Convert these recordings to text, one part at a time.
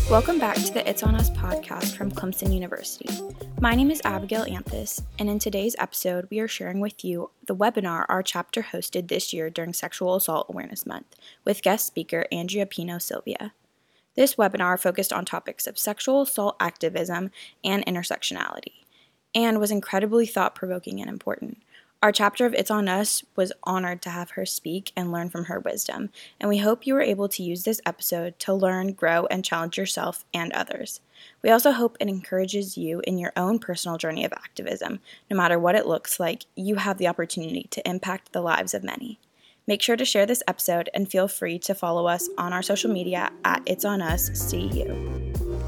Welcome back to the It's On Us podcast from Clemson University. My name is Abigail Anthus, and in today's episode, we are sharing with you the webinar our chapter hosted this year during Sexual Assault Awareness Month with guest speaker Andrea Pino Silvia. This webinar focused on topics of sexual assault activism and intersectionality, and was incredibly thought-provoking and important. Our chapter of It's On Us was honored to have her speak and learn from her wisdom, and we hope you were able to use this episode to learn, grow, and challenge yourself and others. We also hope it encourages you in your own personal journey of activism. No matter what it looks like, you have the opportunity to impact the lives of many. Make sure to share this episode and feel free to follow us on our social media at It's On Us CU.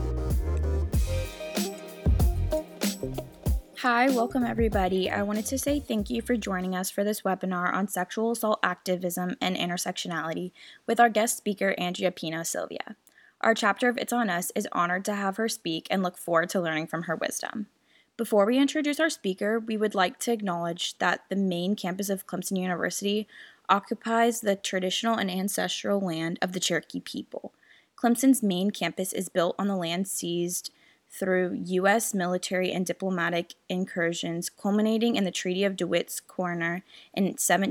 Hi, welcome everybody. I wanted to say thank you for joining us for this webinar on sexual assault activism and intersectionality with our guest speaker, Andrea Pino Silvia. Our chapter of It's On Us is honored to have her speak and look forward to learning from her wisdom. Before we introduce our speaker, we would like to acknowledge that the main campus of Clemson University occupies the traditional and ancestral land of the Cherokee people. Clemson's main campus is built on the land seized through U.S. military and diplomatic incursions culminating in the Treaty of DeWitt's Corner in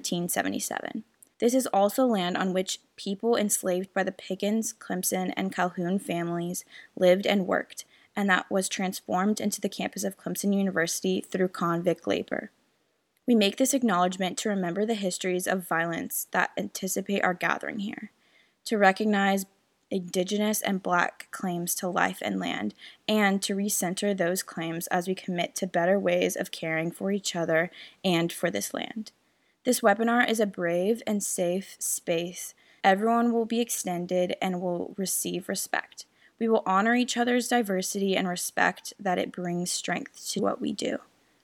1777. This is also land on which people enslaved by the Pickens, Clemson, and Calhoun families lived and worked, and that was transformed into the campus of Clemson University through convict labor. We make this acknowledgement to remember the histories of violence that anticipate our gathering here, to recognize Indigenous and Black claims to life and land, and to recenter those claims as we commit to better ways of caring for each other and for this land. This webinar is a brave and safe space. Everyone will be extended and will receive respect. We will honor each other's diversity and respect that it brings strength to what we do.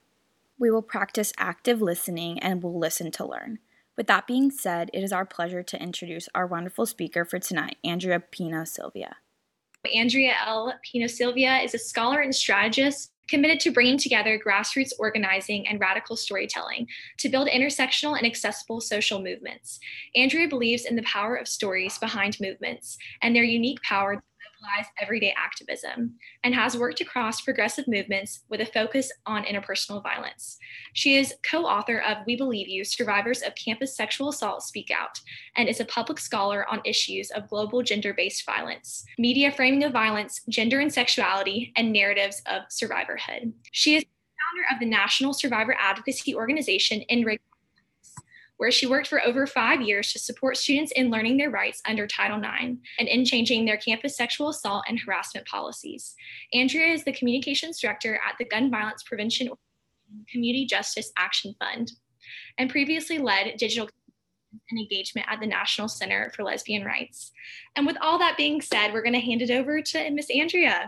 We will practice active listening and will listen to learn. With that being said, it is our pleasure to introduce our wonderful speaker for tonight, Andrea Pino Silvia. Andrea L. Pino Silvia is a scholar and strategist committed to bringing together grassroots organizing and radical storytelling to build intersectional and accessible social movements. Andrea believes in the power of stories behind movements and their unique power to mobilize everyday activism, and has worked across progressive movements with a focus on interpersonal violence. She is co-author of We Believe You, Survivors of Campus Sexual Assault Speak Out, and is a public scholar on issues of global gender-based violence, media framing of violence, gender and sexuality, and narratives of survivorhood. She is founder of the National Survivor Advocacy Organization, NRAG, where she worked for over 5 years to support students in learning their rights under Title IX and in changing their campus sexual assault and harassment policies. Andrea is the communications director at the Gun Violence Prevention Community Justice Action Fund, and previously led digital and engagement at the National Center for Lesbian Rights. And with all that being said, we're going to hand it over to Miss Andrea.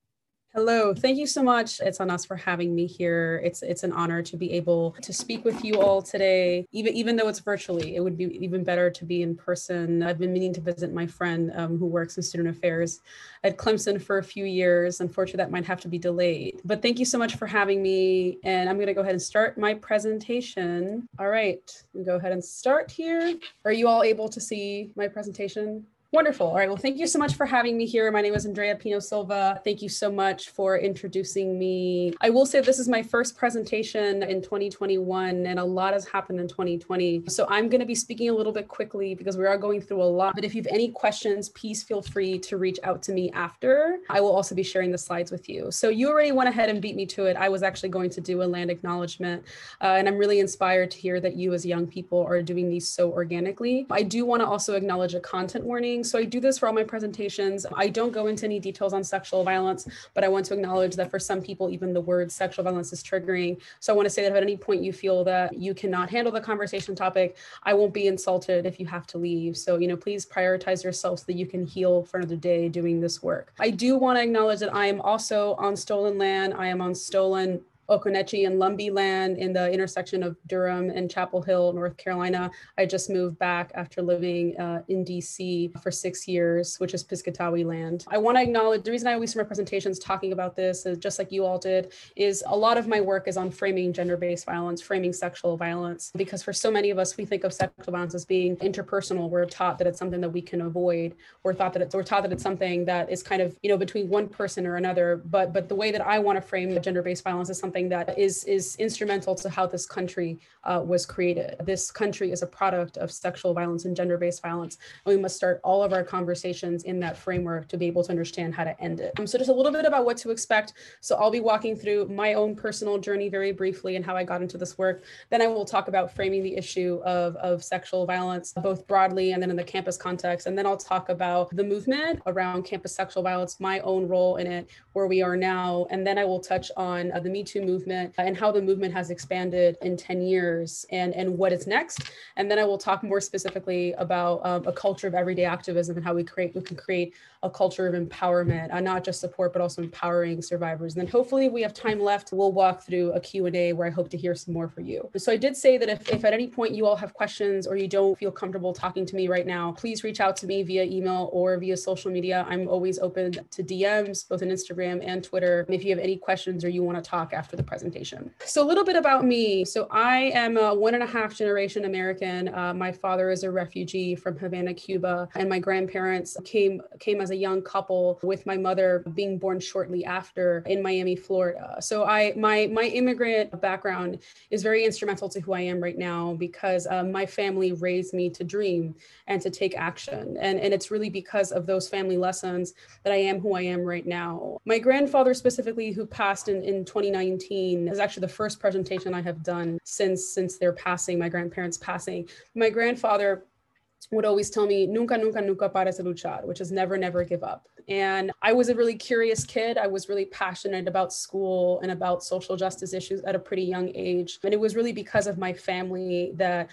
Hello, thank you so much. It's on us for having me here. It's an honor to be able to speak with you all today, even though it's virtually. It would be even better to be in person. I've been meaning to visit my friend who works in student affairs at Clemson for a few years. Unfortunately, that might have to be delayed. But thank you so much for having me. And I'm going to go ahead and start my presentation. All right, we'll go ahead and start here. Are you all able to see my presentation? Wonderful. All right. Well, thank you so much for having me here. My name is Andrea Pino Silva. Thank you so much for introducing me. I will say this is my first presentation in 2021, and a lot has happened in 2020. So I'm going to be speaking a little bit quickly because we are going through a lot. But if you have any questions, please feel free to reach out to me after. I will also be sharing the slides with you. So you already went ahead and beat me to it. I was actually going to do a land acknowledgement, and I'm really inspired to hear that you as young people are doing these so organically. I do want to also acknowledge a content warning. So I do this for all my presentations. I don't go into any details on sexual violence, but I want to acknowledge that for some people, even the word sexual violence is triggering. So I want to say that if at any point you feel that you cannot handle the conversation topic, I won't be insulted if you have to leave. So, please prioritize yourself so that you can heal for another day doing this work. I do want to acknowledge that I am also on stolen land. I am on stolen Okonechi and Lumbee land in the intersection of Durham and Chapel Hill, North Carolina. I just moved back after living in DC for 6 years, which is Piscataway land. I want to acknowledge the reason I always start my presentations talking about this, is just like you all did, is a lot of my work is on framing gender-based violence, framing sexual violence, because for so many of us, we think of sexual violence as being interpersonal. We're taught that it's something that we can avoid. We're taught that it's something that is kind of, between one person or another. But the way that I want to frame gender-based violence is something that is instrumental to how this country was created. This country is a product of sexual violence and gender-based violence, and we must start all of our conversations in that framework to be able to understand how to end it. So just a little bit about what to expect. So I'll be walking through my own personal journey very briefly and how I got into this work. Then I will talk about framing the issue of sexual violence, both broadly and then in the campus context. And then I'll talk about the movement around campus sexual violence, my own role in it, where we are now. And then I will touch on the Me Too movement and how the movement has expanded in 10 years and what is next. And then I will talk more specifically about a culture of everyday activism and how we can create a culture of empowerment, not just support, but also empowering survivors. And then hopefully if we have time left, we'll walk through a Q&A where I hope to hear some more for you. So I did say that if at any point you all have questions or you don't feel comfortable talking to me right now, please reach out to me via email or via social media. I'm always open to DMs, both on Instagram and Twitter, if you have any questions or you want to talk after the presentation. So a little bit about me. So I am a 1.5 generation American. My father is a refugee from Havana, Cuba, and my grandparents came as a young couple, with my mother being born shortly after in Miami, Florida. So my immigrant background is very instrumental to who I am right now, because my family raised me to dream and to take action. And it's really because of those family lessons that I am who I am right now. My grandfather specifically, who passed in 2019, is actually the first presentation I have done since their passing, my grandparents' passing. My grandfather would always tell me, nunca, nunca, nunca pares de luchar, which is never, never give up. And I was a really curious kid. I was really passionate about school and about social justice issues at a pretty young age. And it was really because of my family that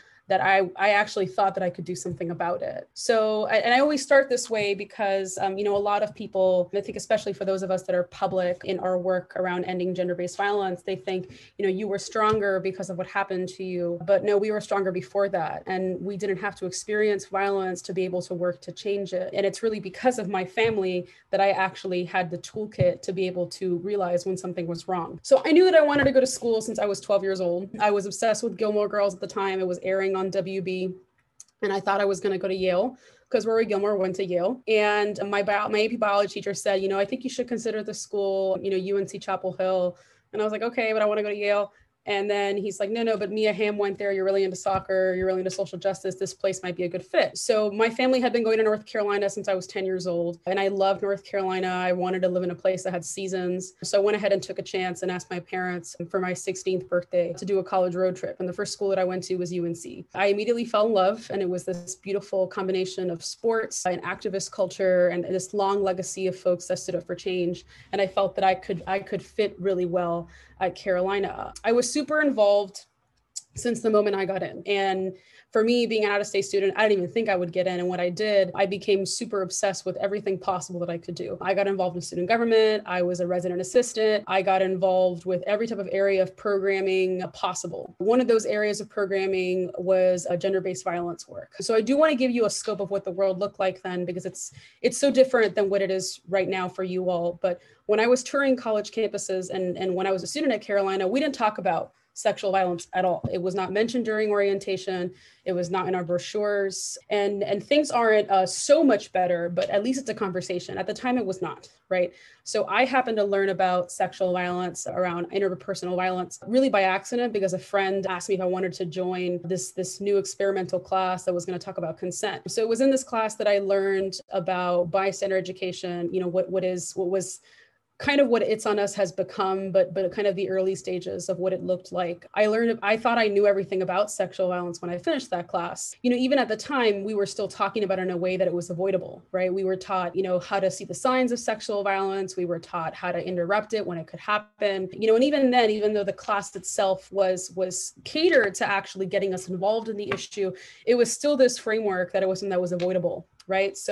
I actually thought that I could do something about it. So, and I always start this way because, a lot of people, I think especially for those of us that are public in our work around ending gender-based violence, they think, you were stronger because of what happened to you. But no, we were stronger before that. And we didn't have to experience violence to be able to work to change it. And it's really because of my family that I actually had the toolkit to be able to realize when something was wrong. So I knew that I wanted to go to school since I was 12 years old. I was obsessed with Gilmore Girls at the time. It was airing on WB, and I thought I was going to go to Yale because Rory Gilmore went to Yale. And my AP biology teacher said, I think you should consider the school, UNC Chapel Hill. And I was like, okay, but I want to go to Yale. And then he's like, no, but Mia Hamm went there. You're really into soccer. You're really into social justice. This place might be a good fit. So my family had been going to North Carolina since I was 10 years old. And I loved North Carolina. I wanted to live in a place that had seasons. So I went ahead and took a chance and asked my parents for my 16th birthday to do a college road trip. And the first school that I went to was UNC. I immediately fell in love. And it was this beautiful combination of sports and activist culture and this long legacy of folks that stood up for change. And I felt that I could fit really well at Carolina. I was super involved since the moment I got in. And for me, being an out-of-state student, I didn't even think I would get in. And when I did, I became super obsessed with everything possible that I could do. I got involved in student government. I was a resident assistant. I got involved with every type of area of programming possible. One of those areas of programming was gender-based violence work. So I do want to give you a scope of what the world looked like then, because it's so different than what it is right now for you all. But when I was touring college campuses and when I was a student at Carolina, we didn't talk about sexual violence at all. It was not mentioned during orientation. It was not in our brochures. And things aren't so much better, but at least it's a conversation. At the time, it was not, right? So I happened to learn about sexual violence, around interpersonal violence, really by accident, because a friend asked me if I wanted to join this new experimental class that was going to talk about consent. So it was in this class that I learned about bystander education, what was kind of what It's on Us has become, but kind of the early stages of what it looked like. I thought I knew everything about sexual violence when I finished that class. Even at the time, we were still talking about it in a way that it was avoidable, right? We were taught, how to see the signs of sexual violence. We were taught how to interrupt it when it could happen. And even then, even though the class itself was catered to actually getting us involved in the issue, it was still this framework that it was avoidable. Right. So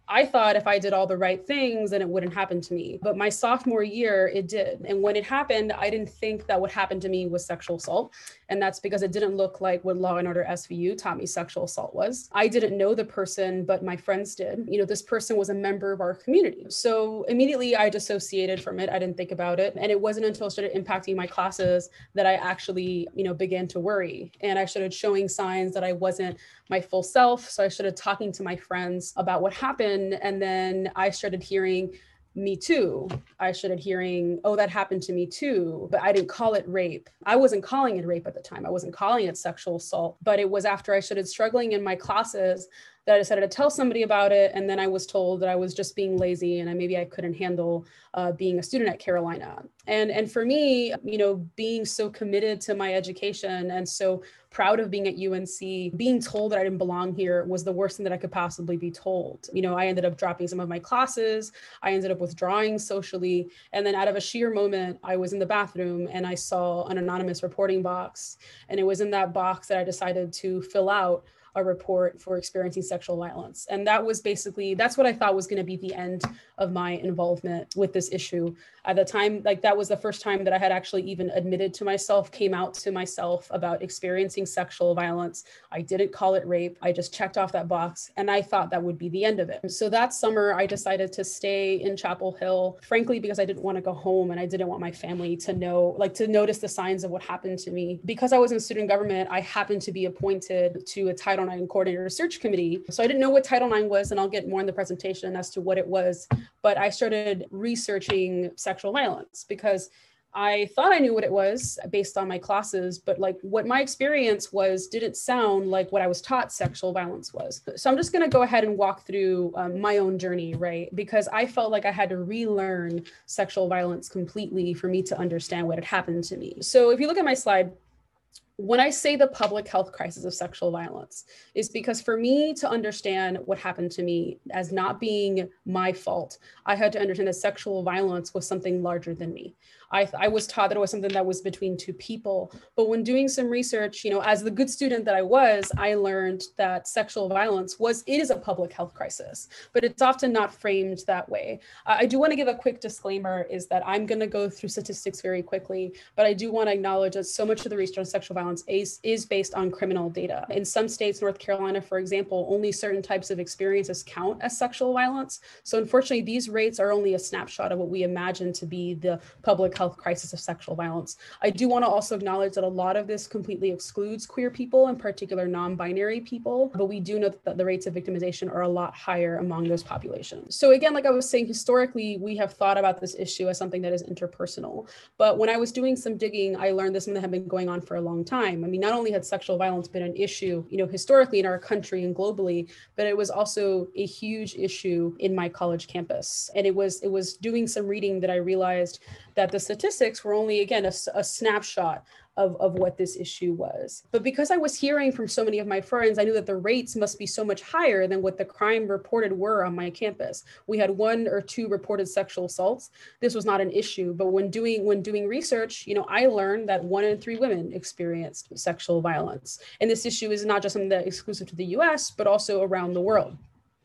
I thought if I did all the right things, then it wouldn't happen to me. But my sophomore year, it did. And when it happened, I didn't think that what happened to me was sexual assault. And that's because it didn't look like what Law and Order SVU taught me sexual assault was. I didn't know the person, but my friends did. This person was a member of our community. So immediately I dissociated from it. I didn't think about it. And it wasn't until it started impacting my classes that I actually, began to worry. And I started showing signs that I wasn't my full self. So I started talking to my friends about what happened. And then I started hearing, me too. I started hearing, oh, that happened to me too. But I didn't call it rape. I wasn't calling it rape at the time. I wasn't calling it sexual assault. But it was after I started struggling in my classes that I decided to tell somebody about it. And then I was told that I was just being lazy and maybe I couldn't handle being a student at Carolina. And for me, being so committed to my education and so proud of being at UNC, being told that I didn't belong here was the worst thing that I could possibly be told. I ended up dropping some of my classes. I ended up withdrawing socially. And then out of a sheer moment, I was in the bathroom and I saw an anonymous reporting box. And it was in that box that I decided to fill out a report for experiencing sexual violence. And that's what I thought was going to be the end of my involvement with this issue. At the time, that was the first time that I had actually even admitted to myself, came out to myself about experiencing sexual violence. I didn't call it rape. I just checked off that box and I thought that would be the end of it. So that summer, I decided to stay in Chapel Hill, frankly, because I didn't want to go home and I didn't want my family to know, to notice the signs of what happened to me. Because I was in student government, I happened to be appointed to a Title IX coordinator search committee. So I didn't know what Title IX was, and I'll get more in the presentation as to what it was. But I started researching sexual violence because I thought I knew what it was based on my classes, but what my experience was didn't sound like what I was taught sexual violence was. So I'm just going to go ahead and walk through my own journey, right? Because I felt like I had to relearn sexual violence completely for me to understand what had happened to me. So if you look at my slide, when I say the public health crisis of sexual violence is because for me to understand what happened to me as not being my fault, I had to understand that sexual violence was something larger than me. I was taught that it was something that was between two people. But when doing some research, as the good student that I was, I learned that sexual violence is a public health crisis, but it's often not framed that way. I do want to give a quick disclaimer is that I'm going to go through statistics very quickly, but I do want to acknowledge that so much of the research on sexual violence is based on criminal data. In some states, North Carolina, for example, only certain types of experiences count as sexual violence. So unfortunately, these rates are only a snapshot of what we imagine to be the public health crisis of sexual violence. I do want to also acknowledge that a lot of this completely excludes queer people, in particular non-binary people, but we do know that the rates of victimization are a lot higher among those populations. So again, like I was saying, historically, we have thought about this issue as something that is interpersonal. But when I was doing some digging, I learned this one that had been going on for a long time. I mean, not only had sexual violence been an issue, historically in our country and globally, but it was also a huge issue in my college campus. And it was doing some reading that I realized that the statistics were only, again, a snapshot of what this issue was. But because I was hearing from so many of my friends, I knew that the rates must be so much higher than what the crime reported were on my campus. We had 1 or 2 reported sexual assaults. This was not an issue, but when doing research, I learned that 1 in 3 women experienced sexual violence. And this issue is not just something that's exclusive to the US, but also around the world.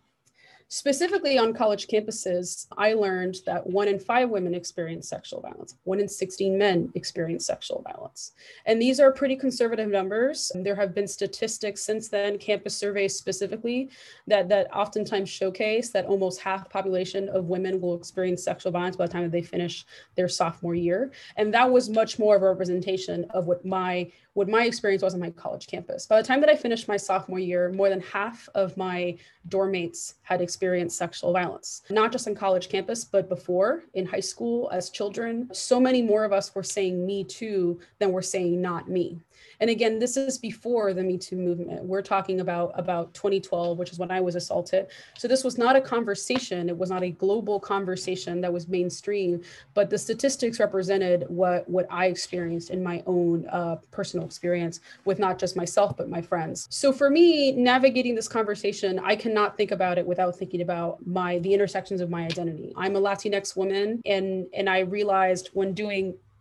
Specifically on college campuses, I learned that 1 in 5 women experience sexual violence. 1 in 16 men experience sexual violence. And these are pretty conservative numbers. There have been statistics since then, campus surveys specifically, that oftentimes showcase that almost half the population of women will experience sexual violence by the time that they finish their sophomore year. And that was much more of a representation of what my experience was on my college campus. By the time that I finished my sophomore year, more than half of my dorm mates had experienced sexual violence, not just on college campus, but before in high school as children. So many more of us were saying me too than were saying not me. And again, this is before the Me Too movement. We're talking about 2012, which is when I was assaulted. So this was not a conversation. It was not a global conversation that was mainstream, but the statistics represented what I experienced in my own personal experience with not just myself, but my friends. So for me, navigating this conversation, I cannot think about it without thinking about the intersections of my identity. I'm a Latinx woman, and I realized when doing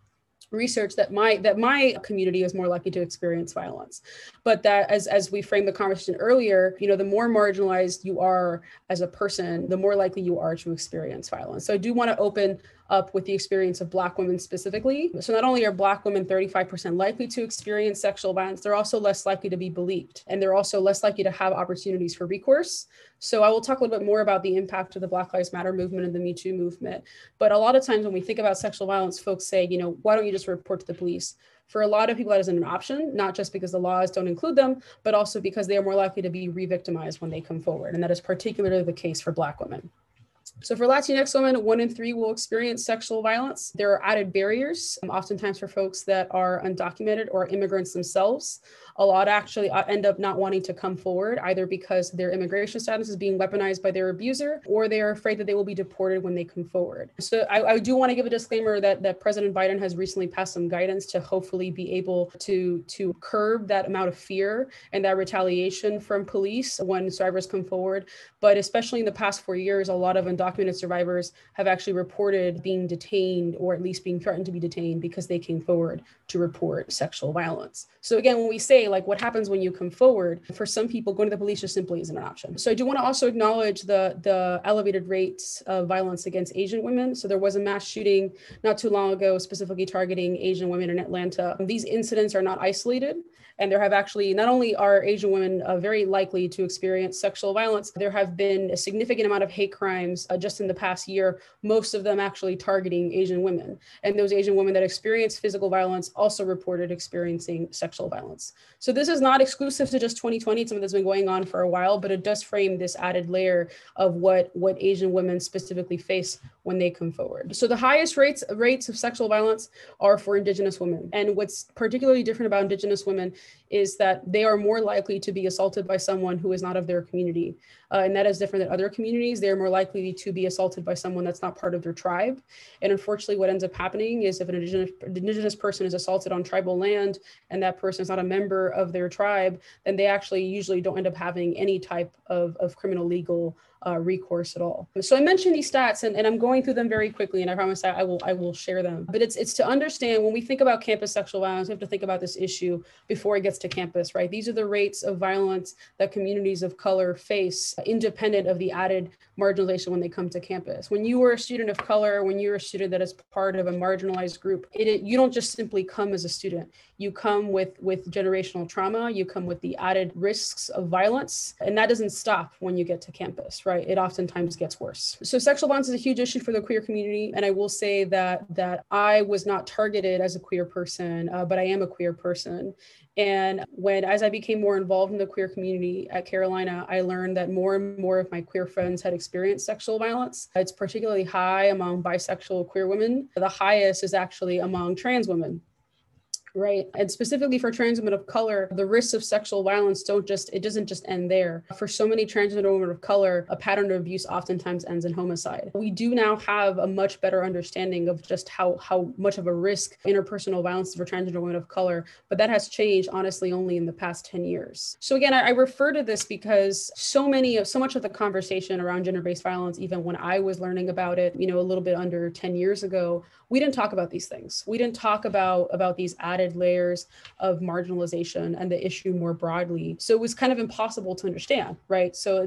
research that my community is more likely to experience violence, but that as we framed the conversation earlier, the more marginalized you are as a person, the more likely you are to experience violence. So I do want to open up with the experience of Black women specifically. So not only are Black women 35% likely to experience sexual violence, they're also less likely to be believed, and they're also less likely to have opportunities for recourse. So I will talk a little bit more about the impact of the Black Lives Matter movement and the Me Too movement. But a lot of times when we think about sexual violence, folks say, why don't you just report to the police? For a lot of people, that isn't an option, not just because the laws don't include them, but also because they are more likely to be re-victimized when they come forward. And that is particularly the case for Black women. So for Latinx women, 1 in 3 will experience sexual violence. There are added barriers, oftentimes for folks that are undocumented or immigrants themselves. A lot actually end up not wanting to come forward, either because their immigration status is being weaponized by their abuser, or they are afraid that they will be deported when they come forward. So I do want to give a disclaimer that President Biden has recently passed some guidance to hopefully be able to curb that amount of fear and that retaliation from police when survivors come forward. But especially in the past 4 years, a lot of undocumented survivors have actually reported being detained, or at least being threatened to be detained, because they came forward to report sexual violence. So again, when we say what happens when you come forward, for some people, going to the police just simply isn't an option. So I do want to also acknowledge the elevated rates of violence against Asian women. So there was a mass shooting not too long ago, specifically targeting Asian women in Atlanta. These incidents are not isolated. And there have actually, not only are Asian women very likely to experience sexual violence, there have been a significant amount of hate crimes just in the past year, most of them actually targeting Asian women. And those Asian women that experience physical violence also reported experiencing sexual violence. So this is not exclusive to just 2020, it's something that's been going on for a while, but it does frame this added layer of what Asian women specifically face when they come forward. So the highest rates of sexual violence are for Indigenous women. And what's particularly different about Indigenous women is that they are more likely to be assaulted by someone who is not of their community. And that is different than other communities. They're more likely to be assaulted by someone that's not part of their tribe. And unfortunately, what ends up happening is if an indigenous person is assaulted on tribal land and that person is not a member of their tribe, then they actually usually don't end up having any type of criminal legal recourse at all. So I mentioned these stats and I'm going through them very quickly, and I promise I will share them. But it's to understand, when we think about campus sexual violence, we have to think about this issue before it gets to campus, right? These are the rates of violence that communities of color face, independent of the added marginalization when they come to campus. When you are a student of color, when you're a student that is part of a marginalized group, you don't just simply come as a student. You come with generational trauma, you come with the added risks of violence, and that doesn't stop when you get to campus, right? It oftentimes gets worse. So sexual violence is a huge issue for the queer community, and I will say that I was not targeted as a queer person, but I am a queer person. And as I became more involved in the queer community at Carolina, I learned that more and more of my queer friends had experienced sexual violence. It's particularly high among bisexual queer women. The highest is actually among trans women. Right. And specifically for trans women of color, the risks of sexual violence doesn't just end there. For so many transgender women of color, a pattern of abuse oftentimes ends in homicide. We do now have a much better understanding of just how much of a risk interpersonal violence is for transgender women of color, but that has changed honestly only in the past 10 years. So again, I refer to this because so much of the conversation around gender-based violence, even when I was learning about it, a little bit under 10 years ago, we didn't talk about these things. We didn't talk about these added layers of marginalization and the issue more broadly. So it was kind of impossible to understand, right? So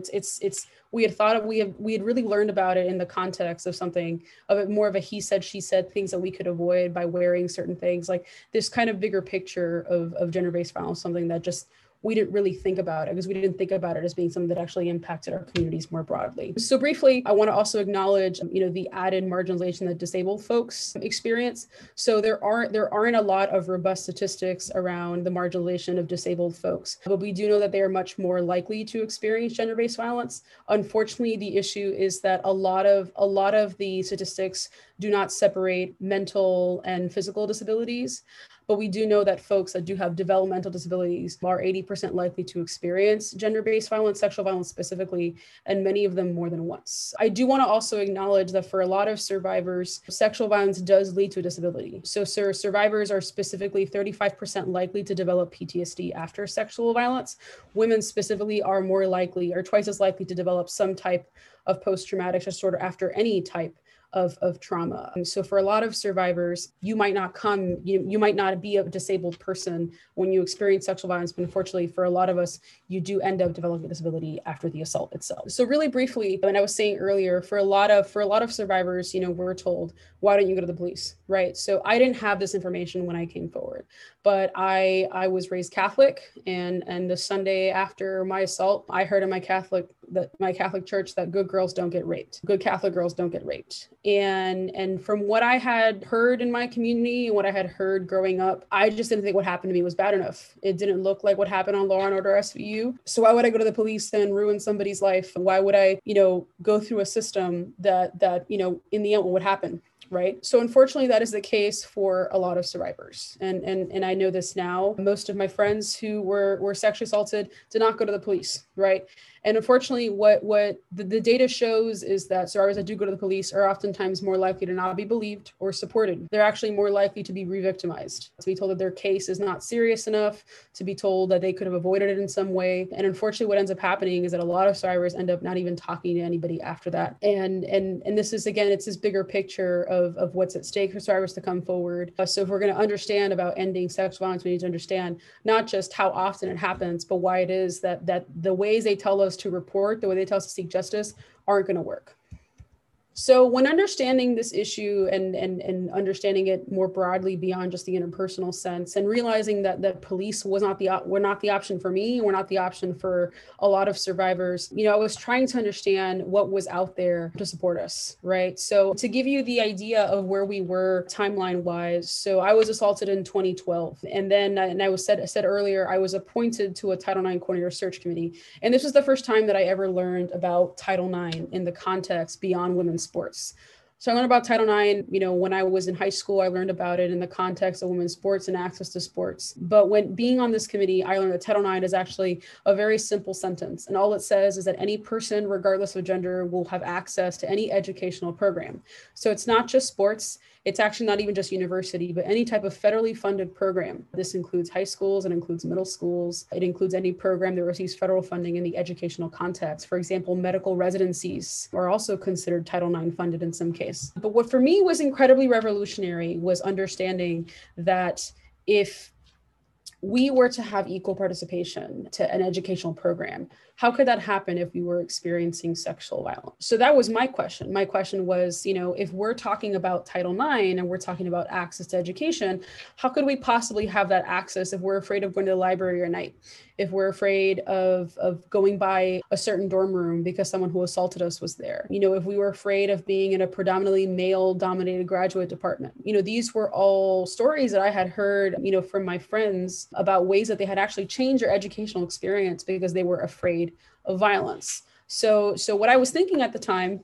we had really learned about it in the context of more of a he said, she said, things that we could avoid by wearing certain things, like this kind of bigger picture of gender-based violence, something that just we didn't really think about it because we didn't think about it as being something that actually impacted our communities more broadly. So briefly, I want to also acknowledge, the added marginalization that disabled folks experience. So there aren't a lot of robust statistics around the marginalization of disabled folks, but we do know that they are much more likely to experience gender-based violence. Unfortunately, the issue is that a lot of the statistics do not separate mental and physical disabilities. But we do know that folks that do have developmental disabilities are 80% likely to experience gender-based violence, sexual violence specifically, and many of them more than once. I do want to also acknowledge that for a lot of survivors, sexual violence does lead to a disability. So survivors are specifically 35% likely to develop PTSD after sexual violence. Women specifically are more likely, or twice as likely, to develop some type of post-traumatic disorder after any type of trauma. And so for a lot of survivors, you might not be a disabled person when you experience sexual violence, but unfortunately for a lot of us, you do end up developing a disability after the assault itself. So really briefly, and I was saying earlier, for a lot of survivors, we're told, why don't you go to the police, right? So I didn't have this information when I came forward, but I was raised Catholic, and the Sunday after my assault, I heard in my Catholic church that good girls don't get raped. Good Catholic girls don't get raped. And from what I had heard in my community and what I had heard growing up, I just didn't think what happened to me was bad enough. It didn't look like what happened on Law and Order SVU. So why would I go to the police and ruin somebody's life? Why would I, go through a system that in the end, what would happen? Right. So unfortunately, that is the case for a lot of survivors. And I know this now. Most of my friends who were sexually assaulted did not go to the police. Right. And unfortunately, what the data shows is that survivors that do go to the police are oftentimes more likely to not be believed or supported. They're actually more likely to be re-victimized, to be told that their case is not serious enough, to be told that they could have avoided it in some way. And unfortunately, what ends up happening is that a lot of survivors end up not even talking to anybody after that. And this is, again, it's this bigger picture of what's at stake for survivors to come forward. So if we're going to understand about ending sexual violence, we need to understand not just how often it happens, but why it is that the ways they tell us to report, the way they tell us to seek justice, aren't going to work. So when understanding this issue and understanding it more broadly beyond just the interpersonal sense, and realizing that the police were not the option for me, were not the option for a lot of survivors, I was trying to understand what was out there to support us, right? So to give you the idea of where we were timeline wise, so I was assaulted in 2012, and then I said earlier, I was appointed to a Title IX coordinator search committee, and this was the first time that I ever learned about Title IX in the context beyond women's sports. So I learned about Title IX, when I was in high school. I learned about it in the context of women's sports and access to sports. But when being on this committee, I learned that Title IX is actually a very simple sentence. And all it says is that any person, regardless of gender, will have access to any educational program. So it's not just sports. It's actually not even just university, but any type of federally funded program. This includes high schools, it includes middle schools. It includes any program that receives federal funding in the educational context. For example, medical residencies are also considered Title IX funded in some case. But what for me was incredibly revolutionary was understanding that if we were to have equal participation to an educational program, how could that happen if we were experiencing sexual violence? So that was my question. My question was, if we're talking about Title IX and we're talking about access to education, how could we possibly have that access if we're afraid of going to the library at night? If we're afraid of going by a certain dorm room because someone who assaulted us was there? If we were afraid of being in a predominantly male-dominated graduate department? These were all stories that I had heard, from my friends about ways that they had actually changed their educational experience because they were afraid of violence. So what I was thinking at the time,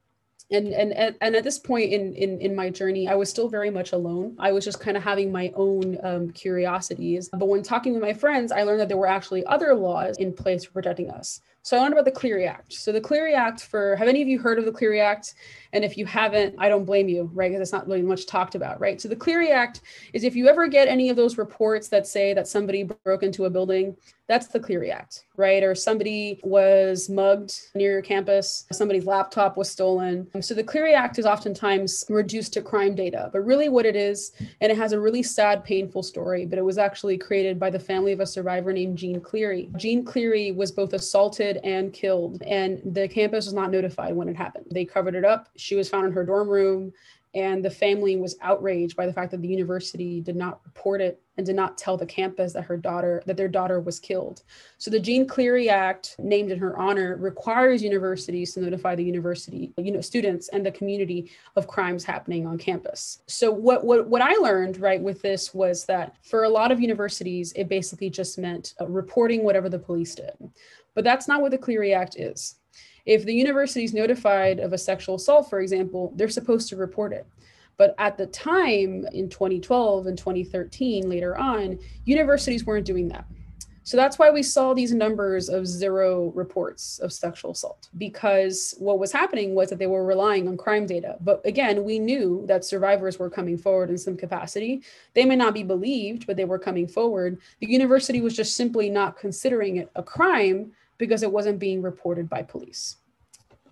and at this point in my journey, I was still very much alone. I was just kind of having my own curiosities. But when talking with my friends, I learned that there were actually other laws in place for protecting us. So I learned about the Clery Act. So the Clery Act, have any of you heard of the Clery Act? And if you haven't, I don't blame you, right? Because it's not really much talked about, right? So the Clery Act is if you ever get any of those reports that say that somebody broke into a building, that's the Clery Act, right? Or somebody was mugged near your campus, somebody's laptop was stolen. So the Clery Act is oftentimes reduced to crime data, but really what it is, and it has a really sad, painful story, but it was actually created by the family of a survivor named Jean Cleary. Jean Cleary was both assaulted and killed, and the campus was not notified when it happened. They covered it up. She was found in her dorm room, and the family was outraged by the fact that the university did not report it and did not tell the campus that their daughter was killed. So the Jean Cleary Act, named in her honor, requires universities to notify the university, students and the community of crimes happening on campus. So what I learned, right, with this was that for a lot of universities, it basically just meant reporting whatever the police did. But that's not what the Cleary Act is. If the university is notified of a sexual assault, for example, they're supposed to report it. But at the time in 2012 and 2013, later on, universities weren't doing that. So that's why we saw these numbers of 0 reports of sexual assault, because what was happening was that they were relying on crime data. But again, we knew that survivors were coming forward in some capacity. They may not be believed, but they were coming forward. The university was just simply not considering it a crime because it wasn't being reported by police.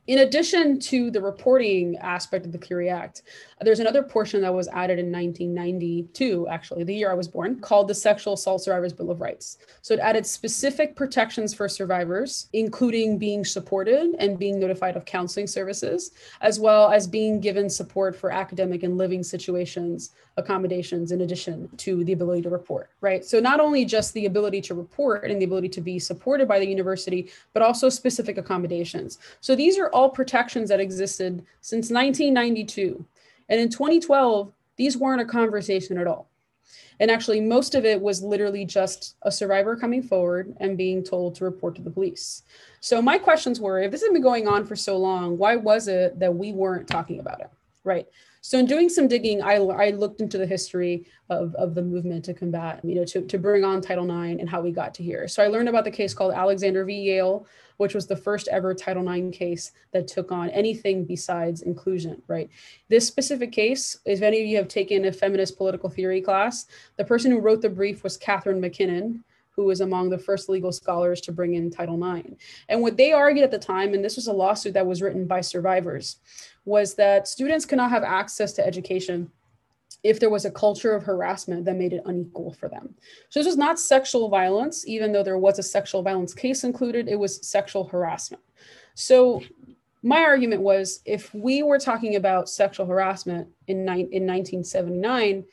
In addition to the reporting aspect of the Clery Act, there's another portion that was added in 1992, actually, the year I was born, called the Sexual Assault Survivors Bill of Rights. So it added specific protections for survivors, including being supported and being notified of counseling services, as well as being given support for academic and living situations, accommodations, in addition to the ability to report, right? So not only just the ability to report and the ability to be supported by the university, but also specific accommodations. So these are all protections that existed since 1992. And in 2012, these weren't a conversation at all. And actually, most of it was literally just a survivor coming forward and being told to report to the police. So my questions were, if this had been going on for so long, why was it that we weren't talking about it, right? So in doing some digging, I looked into the history of the movement to combat, to bring on Title IX and how we got to here. So I learned about the case called Alexander v. Yale, which was the first ever Title IX case that took on anything besides inclusion, right? This specific case, if any of you have taken a feminist political theory class, the person who wrote the brief was Catherine McKinnon, who was among the first legal scholars to bring in Title IX. And what they argued at the time, and this was a lawsuit that was written by survivors, was that students cannot have access to education if there was a culture of harassment that made it unequal for them. So this was not sexual violence, even though there was a sexual violence case included, it was sexual harassment. So my argument was, if we were talking about sexual harassment in 1979,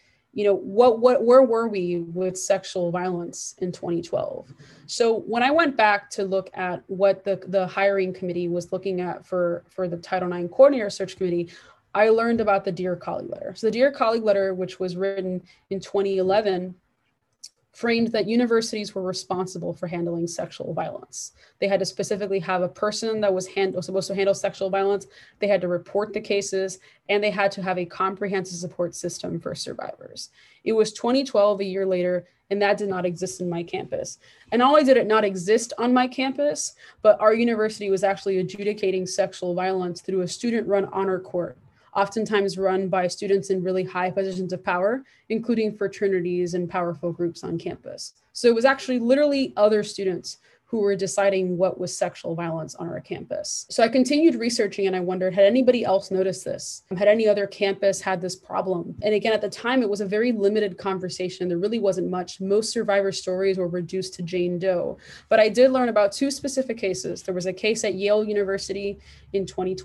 where were we with sexual violence in 2012? So when I went back to look at what the hiring committee was looking at for the Title IX Coordinator Search Committee, I learned about the Dear Colleague letter. So the Dear Colleague letter, which was written in 2011, framed that universities were responsible for handling sexual violence. They had to specifically have a person that was supposed to handle sexual violence. They had to report the cases, and they had to have a comprehensive support system for survivors. It was 2012, a year later, and that did not exist in my campus. And not only did it not exist on my campus, but our university was actually adjudicating sexual violence through a student-run honor court, oftentimes run by students in really high positions of power, including fraternities and powerful groups on campus. So it was actually literally other students who were deciding what was sexual violence on our campus. So I continued researching, and I wondered, had anybody else noticed this? Had any other campus had this problem? And again, at the time, it was a very limited conversation. There really wasn't much. Most survivor stories were reduced to Jane Doe. But I did learn about two specific cases. There was a case at Yale University in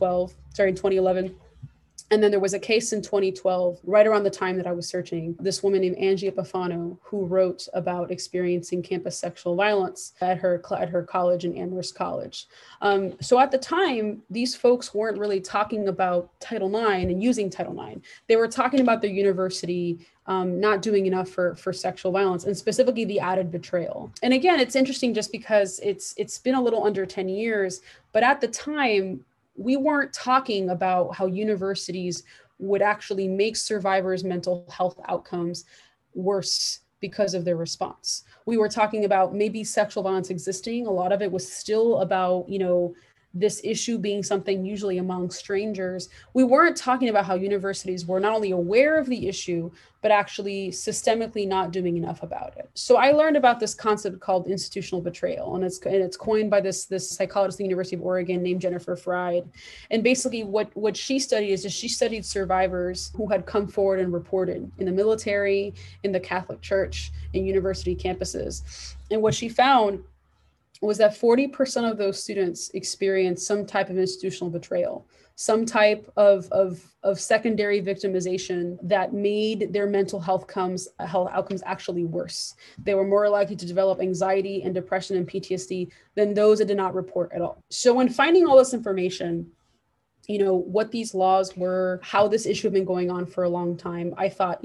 2011. And then there was a case in 2012, right around the time that I was searching, this woman named Angie Epifano, who wrote about experiencing campus sexual violence at her college in Amherst College. So at the time, these folks weren't really talking about Title IX and using Title IX. They were talking about their university not doing enough for sexual violence, and specifically the added betrayal. And again, it's interesting just because it's been a little under 10 years, but at the time, we weren't talking about how universities would actually make survivors' mental health outcomes worse because of their response. We were talking about maybe sexual violence existing. A lot of it was still about, this issue being something usually among strangers. We weren't talking about how universities were not only aware of the issue, but actually systemically not doing enough about it. So I learned about this concept called institutional betrayal, and it's coined by this psychologist at the University of Oregon named Jennifer Fried. And basically what she studied is she studied survivors who had come forward and reported in the military, in the Catholic Church, in university campuses. And what she found was that 40% of those students experienced some type of institutional betrayal, some type of secondary victimization that made their mental health outcomes actually worse. They were more likely to develop anxiety and depression and PTSD than those that did not report at all. So when finding all this information, what these laws were, how this issue had been going on for a long time, I thought,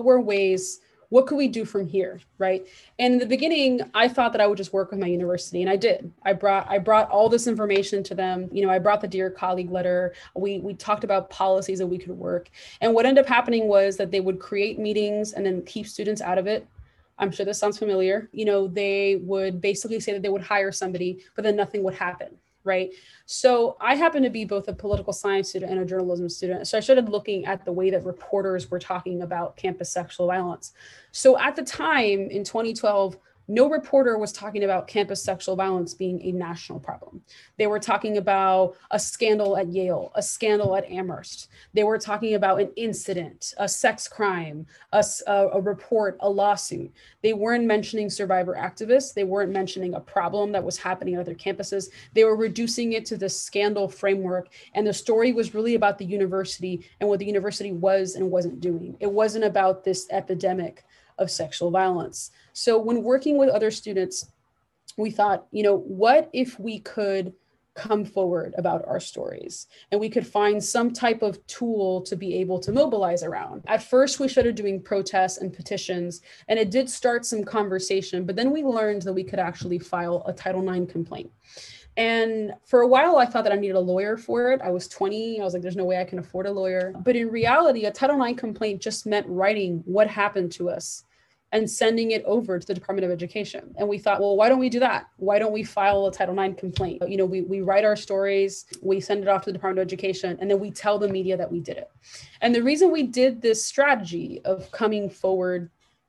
what could we do from here, right? And in the beginning, I thought that I would just work with my university, and I did. I brought all this information to them. I brought the Dear Colleague letter. We talked about policies that we could work. And what ended up happening was that they would create meetings and then keep students out of it. I'm sure this sounds familiar. They would basically say that they would hire somebody, but then nothing would happen. Right. So I happen to be both a political science student and a journalism student. So I started looking at the way that reporters were talking about campus sexual violence. So at the time in 2012, No reporter was talking about campus sexual violence being a national problem. They were talking about a scandal at Yale, a scandal at Amherst. They were talking about an incident, a sex crime, a report, a lawsuit. They weren't mentioning survivor activists. They weren't mentioning a problem that was happening at other campuses. They were reducing it to this scandal framework. And the story was really about the university and what the university was and wasn't doing. It wasn't about this epidemic of sexual violence. So when working with other students, we thought, what if we could come forward about our stories and we could find some type of tool to be able to mobilize around. At first, we started doing protests and petitions, and it did start some conversation, but then we learned that we could actually file a Title IX complaint. And for a while, I thought that I needed a lawyer for it. I was 20. I was like, there's no way I can afford a lawyer. But in reality, a Title IX complaint just meant writing what happened to us and sending it over to the Department of Education. And we thought, well, why don't we do that? Why don't we file a Title IX complaint? We write our stories, we send it off to the Department of Education, and then we tell the media that we did it. And the reason we did this strategy of coming forward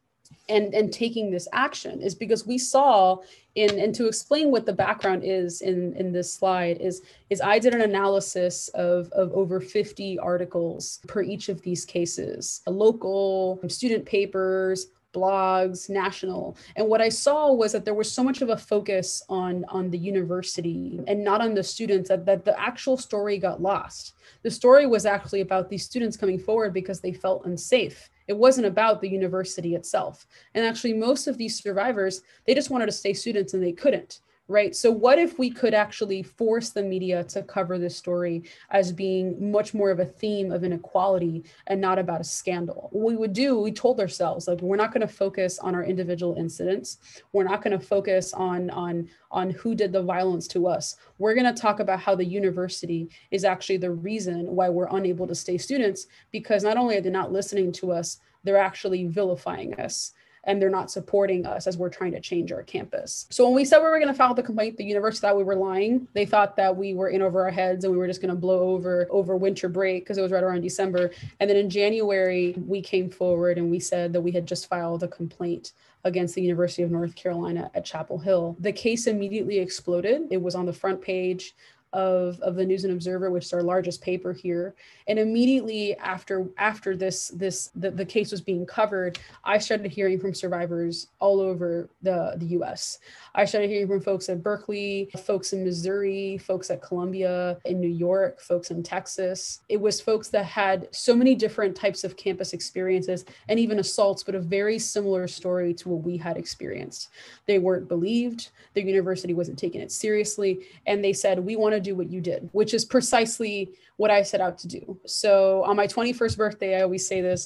and taking this action is because we saw and to explain what the background is in this slide is I did an analysis of over 50 articles per each of these cases, local, student papers, blogs, national. And what I saw was that there was so much of a focus on the university and not on the students that the actual story got lost. The story was actually about these students coming forward because they felt unsafe. It wasn't about the university itself. And actually, most of these survivors, they just wanted to stay students and they couldn't. Right. So what if we could actually force the media to cover this story as being much more of a theme of inequality and not about a scandal? What we would do, we told ourselves, like, we're not going to focus on our individual incidents. We're not going to focus on who did the violence to us. We're going to talk about how the university is actually the reason why we're unable to stay students, because not only are they not listening to us, they're actually vilifying us. And they're not supporting us as we're trying to change our campus. So when we said we were going to file the complaint, the university thought we were lying. They thought that we were in over our heads and we were just going to blow over winter break because it was right around December. And then in January, we came forward and we said that we had just filed a complaint against the University of North Carolina at Chapel Hill. The case immediately exploded. It was on the front page of the News and Observer, which is our largest paper here. And immediately after the case was being covered, I started hearing from survivors all over the US. I started hearing from folks at Berkeley, folks in Missouri, folks at Columbia, in New York, folks in Texas. It was folks that had so many different types of campus experiences and even assaults, but a very similar story to what we had experienced. They weren't believed, the university wasn't taking it seriously, and they said, we want to do what you did, which is precisely what I set out to do. So on my 21st birthday, I always say this,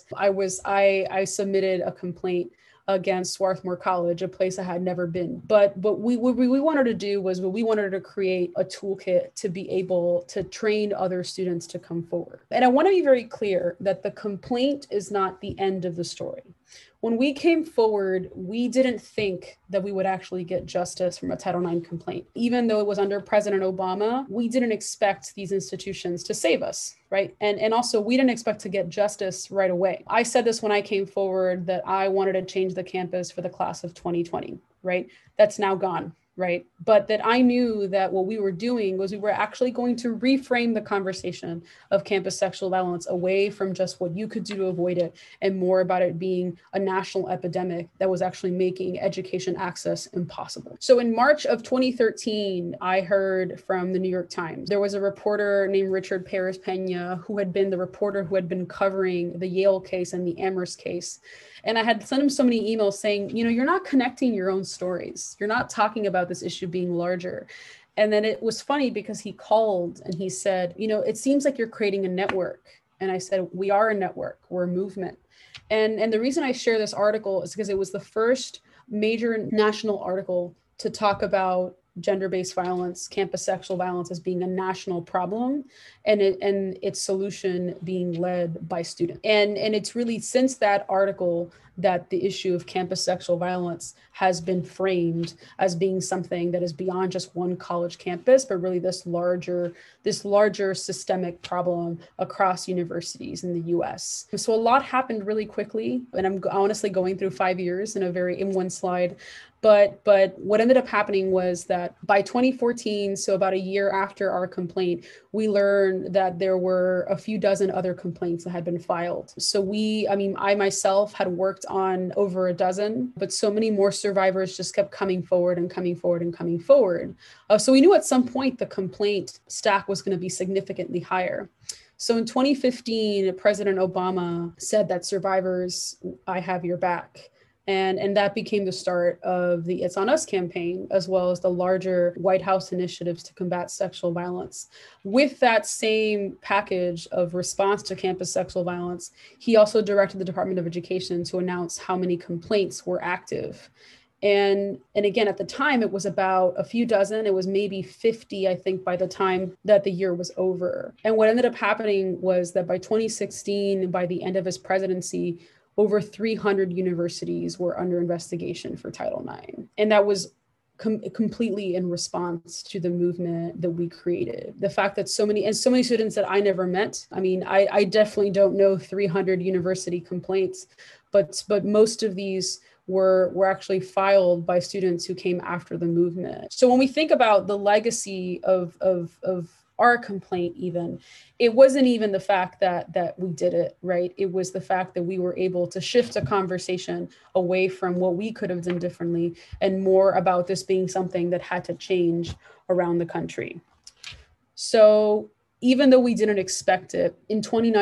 I submitted a complaint against Swarthmore College, a place I had never been. But what we wanted to do was we wanted to create a toolkit to be able to train other students to come forward. And I want to be very clear that the complaint is not the end of the story. When we came forward, we didn't think that we would actually get justice from a Title IX complaint. Even though it was under President Obama, we didn't expect these institutions to save us, right? And also, we didn't expect to get justice right away. I said this when I came forward that I wanted to change the campus for the class of 2020, right? That's now gone. Right. But that I knew that what we were doing was we were actually going to reframe the conversation of campus sexual violence away from just what you could do to avoid it and more about it being a national epidemic that was actually making education access impossible. So in March of 2013, I heard from the New York Times. There was a reporter named Richard Perez Pena who had been the reporter who had been covering the Yale case and the Amherst case. And I had sent him so many emails saying, you're not connecting your own stories. You're not talking about this issue being larger. And then it was funny because he called and he said, it seems like you're creating a network. And I said, we are a network, we're a movement. And the reason I share this article is because it was the first major national article to talk about gender-based violence, campus sexual violence as being a national problem, and its solution being led by students. And it's really since that article that the issue of campus sexual violence has been framed as being something that is beyond just one college campus, but really this larger systemic problem across universities in the US. So a lot happened really quickly, and I'm honestly going through 5 years in one slide. But what ended up happening was that by 2014, so about a year after our complaint, we learned that there were a few dozen other complaints that had been filed. So I myself had worked on over a dozen, but so many more survivors just kept coming forward and coming forward and coming forward. So we knew at some point the complaint stack was going to be significantly higher. So in 2015, President Obama said that survivors, I have your back. And that became the start of the It's On Us campaign, as well as the larger White House initiatives to combat sexual violence. With that same package of response to campus sexual violence, he also directed the Department of Education to announce how many complaints were active. And again, at the time, it was about a few dozen. It was maybe 50, I think, by the time that the year was over. And what ended up happening was that by 2016, by the end of his presidency, over 300 universities were under investigation for Title IX. And that was completely in response to the movement that we created. The fact that so many students that I never met, I definitely don't know 300 university complaints, but most of these were actually filed by students who came after the movement. So when we think about the legacy of our complaint, even, it wasn't even the fact that we did it, right? It was the fact that we were able to shift a conversation away from what we could have done differently and more about this being something that had to change around the country. So even though we didn't expect it, in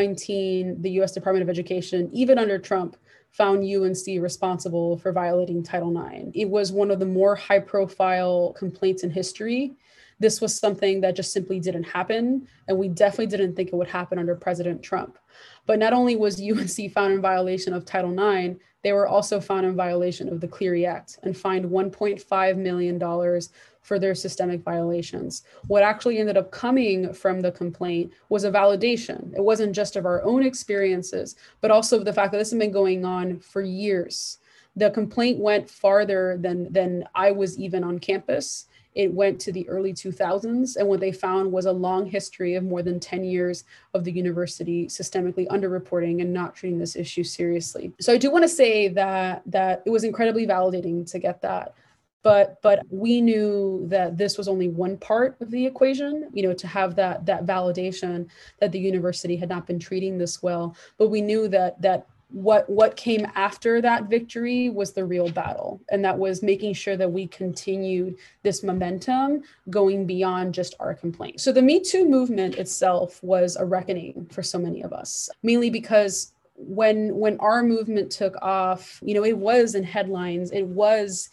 2019, the US Department of Education, even under Trump, found UNC responsible for violating Title IX. It was one of the more high-profile complaints in history. This was something that just simply didn't happen, and we definitely didn't think it would happen under President Trump. But not only was UNC found in violation of Title IX, they were also found in violation of the Clery Act and fined $1.5 million for their systemic violations. What actually ended up coming from the complaint was a validation. It wasn't just of our own experiences, but also the fact that this has been going on for years. The complaint went farther than I was even on campus. It went to the early 2000s, and what they found was a long history of more than 10 years of the university systemically underreporting and not treating this issue seriously. So I do want to say that it was incredibly validating to get that. But we knew that this was only one part of the equation, to have that validation that the university had not been treating this well. But we knew that what came after that victory was the real battle. And that was making sure that we continued this momentum going beyond just our complaint. So the Me Too movement itself was a reckoning for so many of us, mainly because when our movement took off, it was in headlines, it was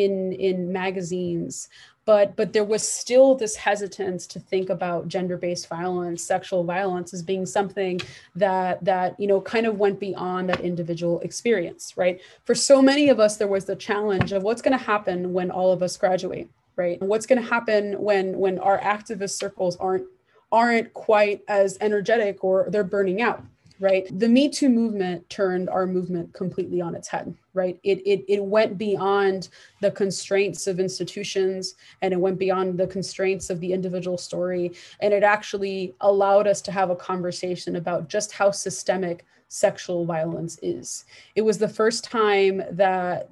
in magazines, but there was still this hesitance to think about gender-based violence, sexual violence as being something that kind of went beyond that individual experience, right? For so many of us, there was the challenge of what's going to happen when all of us graduate, right? What's going to happen when our activist circles aren't quite as energetic or they're burning out, right? The Me Too movement turned our movement completely on its head, right? It went beyond the constraints of institutions, and it went beyond the constraints of the individual story. And it actually allowed us to have a conversation about just how systemic sexual violence is. It was the first time that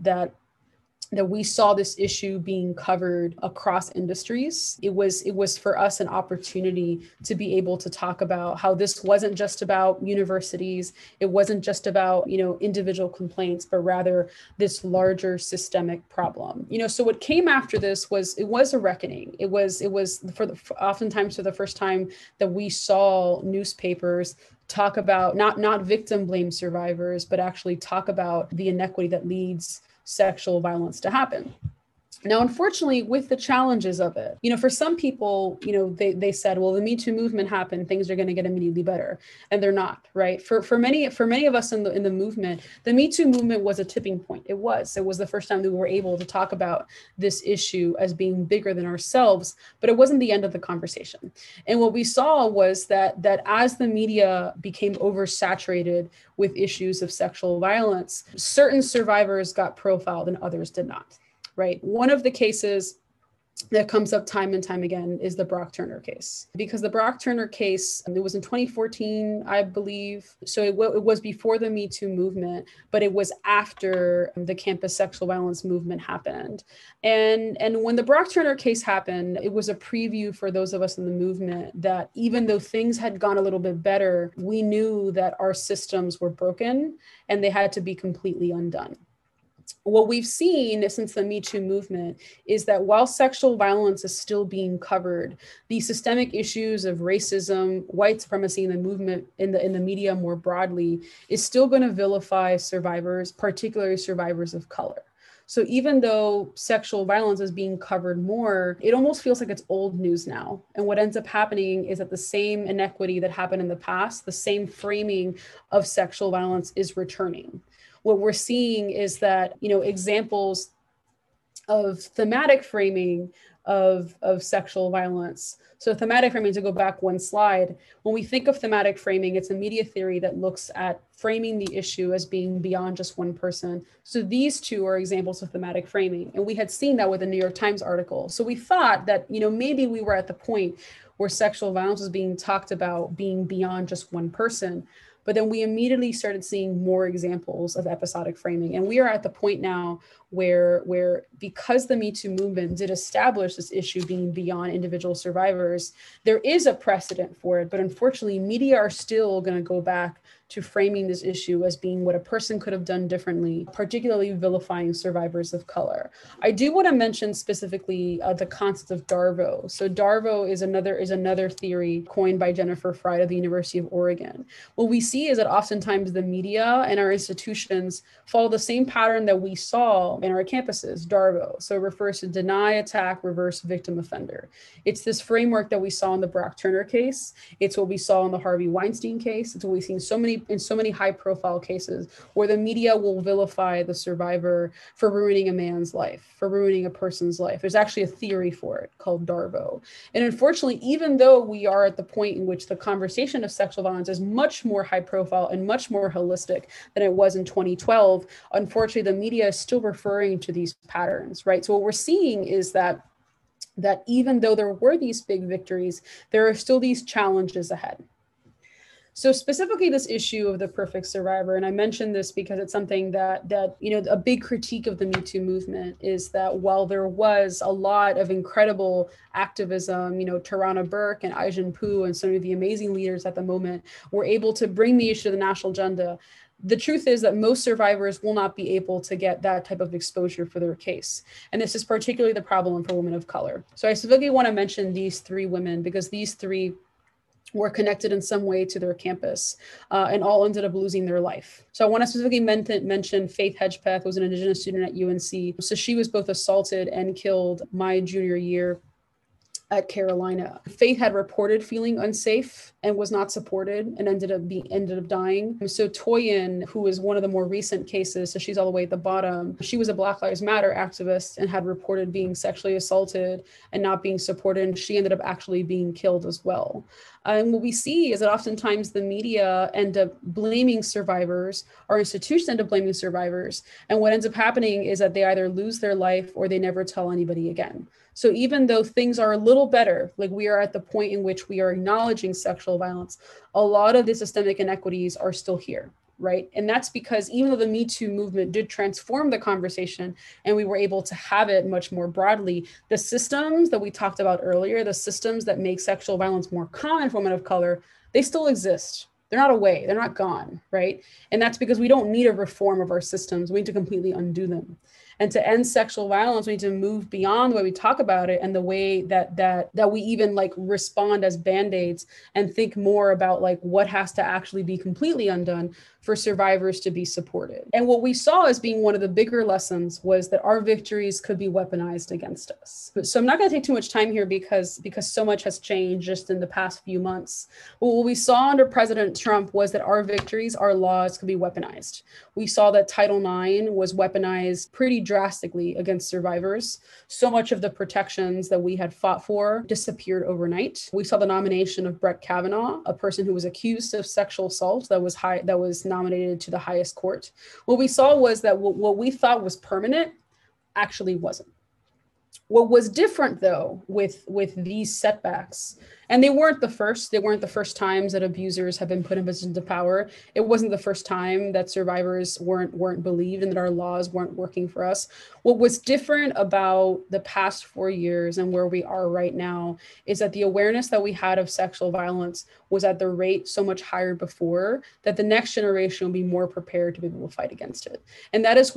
we saw this issue being covered across industries. It was for us an opportunity to be able to talk about how this wasn't just about universities. It wasn't just about, individual complaints, but rather this larger systemic problem. So what came after this was a reckoning. It was oftentimes for the first time that we saw newspapers talk about not victim blame survivors, but actually talk about the inequity that leads sexual violence to happen. Now, unfortunately, with the challenges of it, for some people, they said, well, the Me Too movement happened, things are going to get immediately better, and they're not, right? For many of us in the movement, the Me Too movement was a tipping point. It was the first time that we were able to talk about this issue as being bigger than ourselves, but it wasn't the end of the conversation. And what we saw was that as the media became oversaturated with issues of sexual violence, certain survivors got profiled and others did not. Right. One of the cases that comes up time and time again is the Brock Turner case, because the Brock Turner case, it was in 2014, I believe. So it was before the Me Too movement, but it was after the campus sexual violence movement happened. And when the Brock Turner case happened, it was a preview for those of us in the movement that even though things had gone a little bit better, we knew that our systems were broken and they had to be completely undone. What we've seen since the Me Too movement is that while sexual violence is still being covered, the systemic issues of racism, white supremacy in the movement, in the media more broadly, is still going to vilify survivors, particularly survivors of color. So even though sexual violence is being covered more, it almost feels like it's old news now. And what ends up happening is that the same inequity that happened in the past, the same framing of sexual violence is returning. What we're seeing is that, examples of thematic framing of sexual violence. So thematic framing, to go back one slide, when we think of thematic framing, it's a media theory that looks at framing the issue as being beyond just one person. So these two are examples of thematic framing. And we had seen that with a New York Times article. So we thought that, maybe we were at the point where sexual violence was being talked about being beyond just one person. But then we immediately started seeing more examples of episodic framing. And we are at the point now where because the Me Too movement did establish this issue being beyond individual survivors, there is a precedent for it. But unfortunately, media are still going to go back to framing this issue as being what a person could have done differently, particularly vilifying survivors of color. I do want to mention specifically the concept of DARVO. So DARVO is another theory coined by Jennifer Fried of the University of Oregon. What we see is that oftentimes the media and our institutions follow the same pattern that we saw in our campuses, DARVO. So it refers to deny, attack, reverse, victim, offender. It's this framework that we saw in the Brock Turner case. It's what we saw in the Harvey Weinstein case. It's what we've seen in so many high profile cases where the media will vilify the survivor for ruining a man's life, for ruining a person's life. There's actually a theory for it called DARVO. And unfortunately, even though we are at the point in which the conversation of sexual violence is much more high profile and much more holistic than it was in 2012, unfortunately, the media is still referring to these patterns, right? So what we're seeing is that even though there were these big victories, there are still these challenges ahead. So specifically this issue of the perfect survivor, and I mentioned this because it's something that a big critique of the Me Too movement is that while there was a lot of incredible activism, Tarana Burke and Ai-jen Poo and some of the amazing leaders at the moment were able to bring the issue to the national agenda, the truth is that most survivors will not be able to get that type of exposure for their case. And this is particularly the problem for women of color. So I specifically want to mention these three women because these three were connected in some way to their campus and all ended up losing their life. So I want to specifically mention Faith Hedgepeth, who was an Indigenous student at UNC. So she was both assaulted and killed my junior year at Carolina. Faith had reported feeling unsafe and was not supported and ended up dying. So Toyin, who is one of the more recent cases, so she's all the way at the bottom, she was a Black Lives Matter activist and had reported being sexually assaulted and not being supported, and she ended up actually being killed as well. And what we see is that oftentimes the media end up blaming survivors, our institutions end up blaming survivors. And what ends up happening is that they either lose their life or they never tell anybody again. So even though things are a little better, like we are at the point in which we are acknowledging sexual violence, a lot of the systemic inequities are still here, right? And that's because even though the Me Too movement did transform the conversation and we were able to have it much more broadly, the systems that we talked about earlier, the systems that make sexual violence more common for women of color, they still exist. They're not away, they're not gone, right? And that's because we don't need a reform of our systems. We need to completely undo them. And to end sexual violence, we need to move beyond the way we talk about it and the way that we even like respond as band-aids, and think more about like what has to actually be completely undone for survivors to be supported. And what we saw as being one of the bigger lessons was that our victories could be weaponized against us. So I'm not going to take too much time here because so much has changed just in the past few months. But what we saw under President Trump was that our victories, our laws could be weaponized. We saw that Title IX was weaponized pretty drastically against survivors. So much of the protections that we had fought for disappeared overnight. We saw the nomination of Brett Kavanaugh, a person who was accused of sexual assault that was nominated to the highest court. What we saw was that what we thought was permanent actually wasn't. What was different, though, with these setbacks, and they weren't the first times that abusers have been put in positions of power. It wasn't the first time that survivors weren't believed and that our laws weren't working for us. What was different about the past 4 years and where we are right now is that the awareness that we had of sexual violence was at the rate so much higher before, that the next generation will be more prepared to be able to fight against it. And that's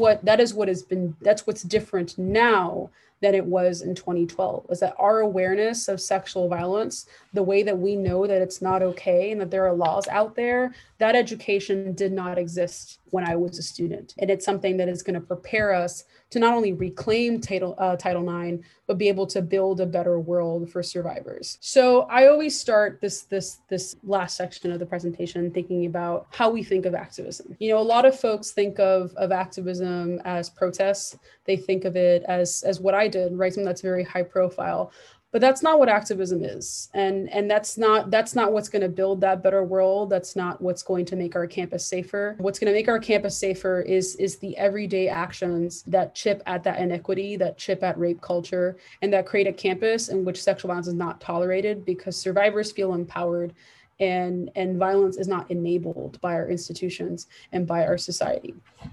what's different now than it was in 2012, is that our awareness of sexual violence, the way that we know that it's not okay and that there are laws out there, that education did not exist when I was a student. And it's something that is going to prepare us to not only reclaim Title IX, but be able to build a better world for survivors. So I always start this last section of the presentation thinking about how we think of activism. You know, a lot of folks think of activism as protests. They think of it as what I did, right? Something that's very high profile. But that's not what activism is. And that's not what's going to build that better world. That's not what's going to make our campus safer. What's going to make our campus safer is the everyday actions that chip at that inequity, that chip at rape culture, and that create a campus in which sexual violence is not tolerated because survivors feel empowered and violence is not enabled by our institutions and by our society.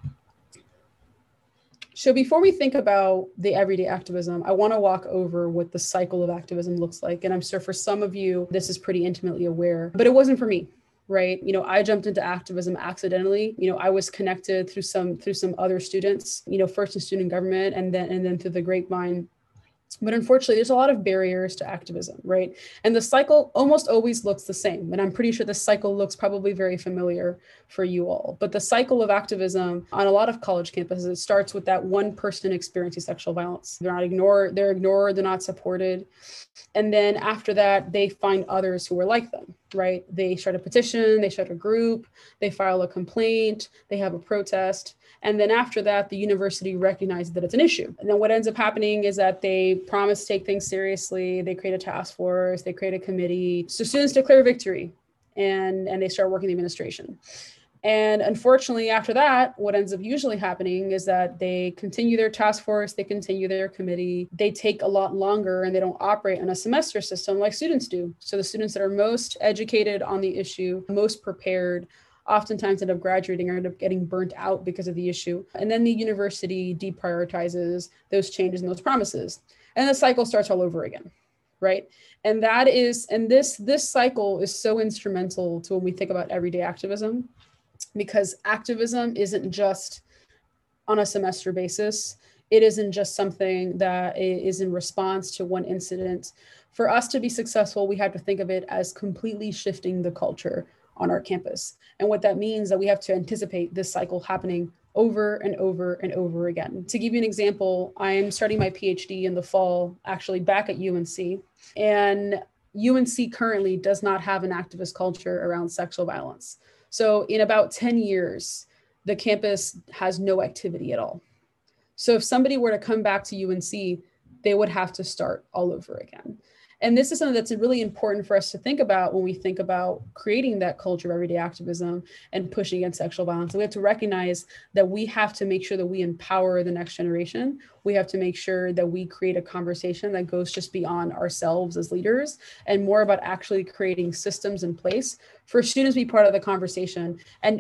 So before we think about the everyday activism, I want to walk over what the cycle of activism looks like. And I'm sure for some of you, this is pretty intimately aware, but it wasn't for me, right? You know, I jumped into activism accidentally. You know, I was connected through some other students, you know, first in student government and then through the grapevine. But unfortunately, there's a lot of barriers to activism, right? And the cycle almost always looks the same. And I'm pretty sure the cycle looks probably very familiar for you all. But the cycle of activism on a lot of college campuses, it starts with that one person experiencing sexual violence. They're ignored, they're not supported. And then after that, they find others who are like them, right? They start a petition, they start a group, they file a complaint, they have a protest. And then after that, the university recognizes that it's an issue. And then what ends up happening is that they promise to take things seriously. They create a task force, they create a committee. So students declare victory and they start working the administration. And unfortunately, after that, what ends up usually happening is that they continue their task force, they continue their committee, they take a lot longer and they don't operate on a semester system like students do. So the students that are most educated on the issue, most prepared, oftentimes end up graduating or end up getting burnt out because of the issue. And then the university deprioritizes those changes and those promises. And the cycle starts all over again, right? And this cycle is so instrumental to when we think about everyday activism, because activism isn't just on a semester basis. It isn't just something that is in response to one incident. For us to be successful, we have to think of it as completely shifting the culture on our campus. And what that means is that we have to anticipate this cycle happening over and over and over again. To give you an example, I am starting my PhD in the fall, actually back at UNC. And UNC currently does not have an activist culture around sexual violence. So in about 10 years, the campus has no activity at all. So if somebody were to come back to UNC, they would have to start all over again. And this is something that's really important for us to think about when we think about creating that culture of everyday activism and pushing against sexual violence. And we have to recognize that we have to make sure that we empower the next generation. We have to make sure that we create a conversation that goes just beyond ourselves as leaders and more about actually creating systems in place for students to be part of the conversation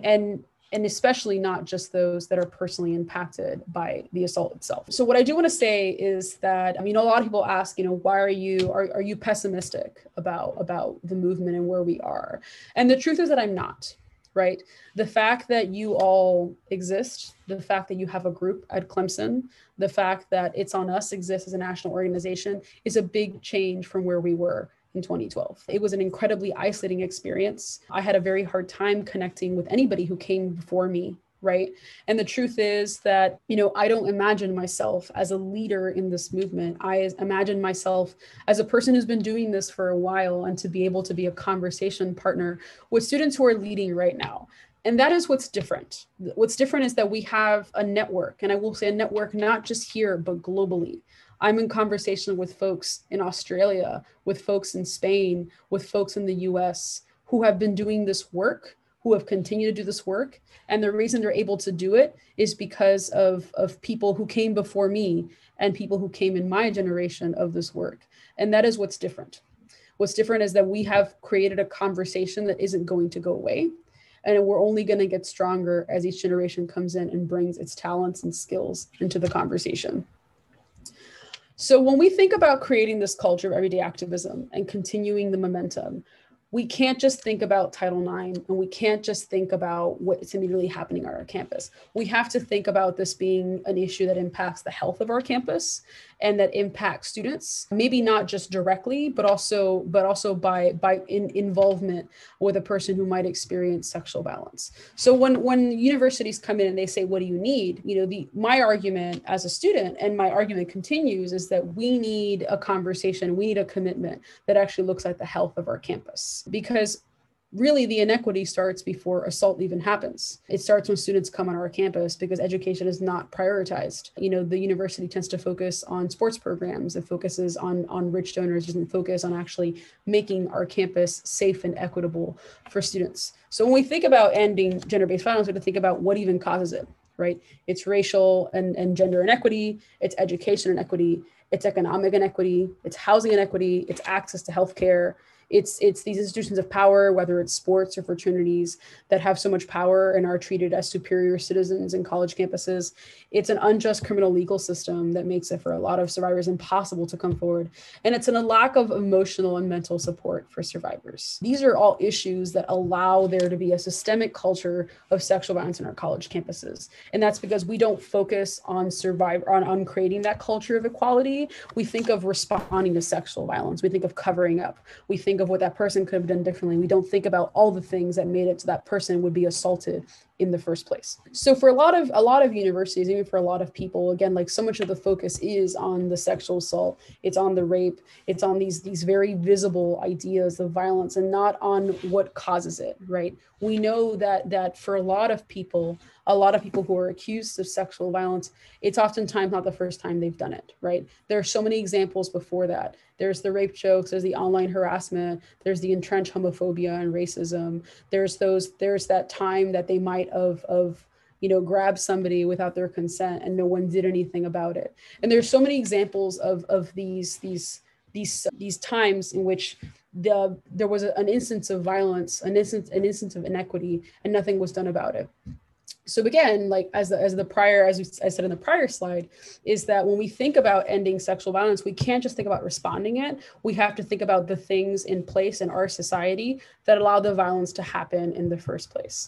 and especially not just those that are personally impacted by the assault itself. So what I do want to say is that, a lot of people ask, why are you pessimistic about the movement and where we are? And the truth is that I'm not, right? The fact that you all exist, the fact that you have a group at Clemson, the fact that It's On Us exists as a national organization is a big change from where we were in 2012. It was an incredibly isolating experience. I had a very hard time connecting with anybody who came before me, right? And the truth is that, I don't imagine myself as a leader in this movement. I imagine myself as a person who's been doing this for a while, and to be able to be a conversation partner with students who are leading right now. And that is what's different. What's different is that we have a network, and I will say a network not just here, but globally. I'm in conversation with folks in Australia, with folks in Spain, with folks in the US who have been doing this work, who have continued to do this work. And the reason they're able to do it is because of people who came before me and people who came in my generation of this work. And that is what's different. What's different is that we have created a conversation that isn't going to go away. And we're only going to get stronger as each generation comes in and brings its talents and skills into the conversation. So when we think about creating this culture of everyday activism and continuing the momentum, we can't just think about Title IX, and we can't just think about what's immediately happening on our campus. We have to think about this being an issue that impacts the health of our campus and that impacts students, maybe not just directly, but also by involvement with a person who might experience sexual violence. So when universities come in and they say, what do you need? My argument as a student, and my argument continues, is that we need a conversation, we need a commitment that actually looks at the health of our campus. Because really the inequity starts before assault even happens. It starts when students come on our campus because education is not prioritized. The university tends to focus on sports programs. It focuses on rich donors, doesn't focus on actually making our campus safe and equitable for students. So when we think about ending gender-based violence, we have to think about what even causes it, right? It's racial and gender inequity, it's education inequity, it's economic inequity, it's housing inequity, it's access to healthcare. It's these institutions of power, whether it's sports or fraternities, that have so much power and are treated as superior citizens in college campuses. It's an unjust criminal legal system that makes it for a lot of survivors impossible to come forward. And it's a lack of emotional and mental support for survivors. These are all issues that allow there to be a systemic culture of sexual violence in our college campuses. And that's because we don't focus on on creating that culture of equality. We think of responding to sexual violence. We think of covering up. We think of what that person could have done differently. We don't think about all the things that made it so that person would be assaulted in the first place. So for a lot of universities, even for a lot of people, again, like so much of the focus is on the sexual assault, it's on the rape, it's on these very visible ideas of violence and not on what causes it, right? We know that for a lot of people who are accused of sexual violence, it's oftentimes not the first time they've done it, right? There are so many examples before that. There's the rape jokes, there's the online harassment, there's the entrenched homophobia and racism. There's that time that they might have grabbed somebody without their consent and no one did anything about it. And there's so many examples of these times in which there was an instance of violence, an instance of inequity, and nothing was done about it. So again, like as I said in the prior slide, is that when we think about ending sexual violence, we can't just think about responding it. We have to think about the things in place in our society that allow the violence to happen in the first place.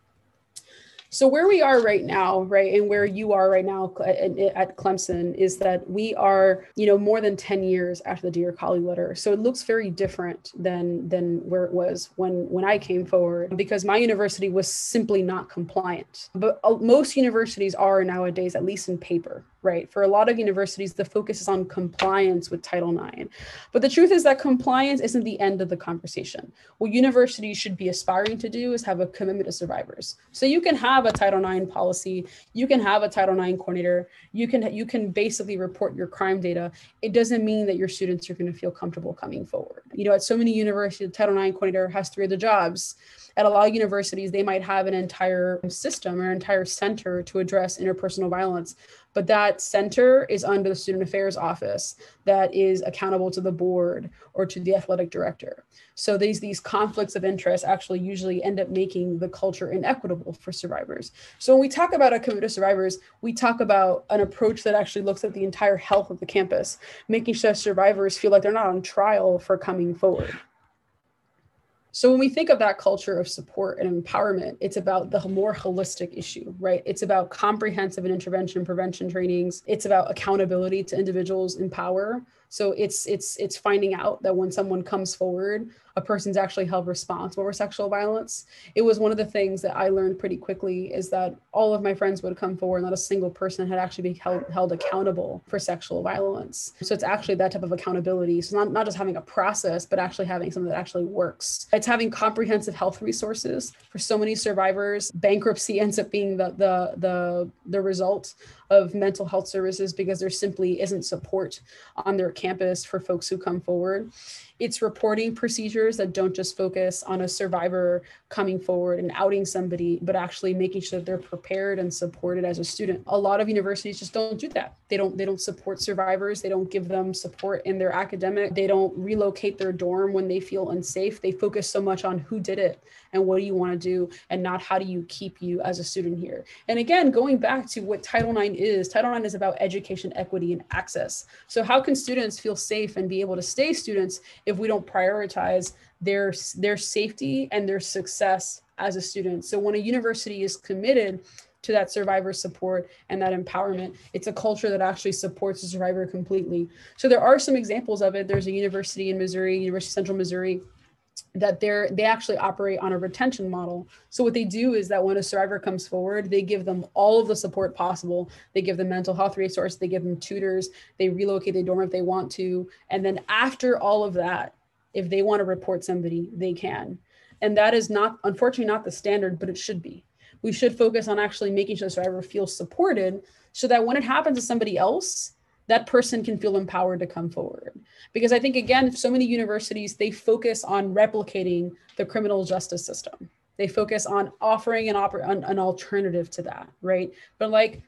So where we are right now, right, and where you are right now at Clemson is that we are, more than 10 years after the Dear Colleague letter. So it looks very different than where it was when I came forward, because my university was simply not compliant. But most universities are nowadays, at least in paper, right? For a lot of universities, the focus is on compliance with Title IX. But the truth is that compliance isn't the end of the conversation. What universities should be aspiring to do is have a commitment to survivors. So you can have a Title IX policy, you can have a Title IX coordinator, you can basically report your crime data. It doesn't mean that your students are going to feel comfortable coming forward. At so many universities, the Title IX coordinator has 3 other jobs. At a lot of universities, they might have an entire system or entire center to address interpersonal violence, but that center is under the Student Affairs Office that is accountable to the board or to the athletic director. So these conflicts of interest actually usually end up making the culture inequitable for survivors. So when we talk about a commitment to survivors, we talk about an approach that actually looks at the entire health of the campus, making sure survivors feel like they're not on trial for coming forward. So when we think of that culture of support and empowerment, it's about the more holistic issue, right? It's about comprehensive and intervention prevention trainings. It's about accountability to individuals in power. So it's finding out that when someone comes forward, a person's actually held responsible for sexual violence. It was one of the things that I learned pretty quickly, is that all of my friends would come forward, not a single person had actually been held accountable for sexual violence. So it's actually that type of accountability. So not just having a process, but actually having something that actually works. It's having comprehensive health resources. For so many survivors, bankruptcy ends up being the result of mental health services, because there simply isn't support on their campus for folks who come forward. It's reporting procedures that don't just focus on a survivor coming forward and outing somebody, but actually making sure that they're prepared and supported as a student. A lot of universities just don't do that. They don't support survivors. They don't give them support in their academic. They don't relocate their dorm when they feel unsafe. They focus so much on who did it and what do you want to do, and not how do you keep you as a student here. And again, going back to what Title IX is about education, equity, and access. So how can students feel safe and be able to stay students if we don't prioritize their safety and their success as a student? So when a university is committed to that survivor support and that empowerment, it's a culture that actually supports the survivor completely. So there are some examples of it. There's a university in Missouri, University of Central Missouri, that they actually operate on a retention model. So what they do is that when a survivor comes forward, they give them all of the support possible. They give them mental health resources, they give them tutors, they relocate their dorm if they want to. And then after all of that, if they want to report somebody, they can. And that is not, unfortunately, not the standard, but it should be. We should focus on actually making sure the survivor feels supported, so that when it happens to somebody else, that person can feel empowered to come forward. Because I think, again, so many universities, they focus on replicating the criminal justice system. They focus on offering an alternative to that, right? But like,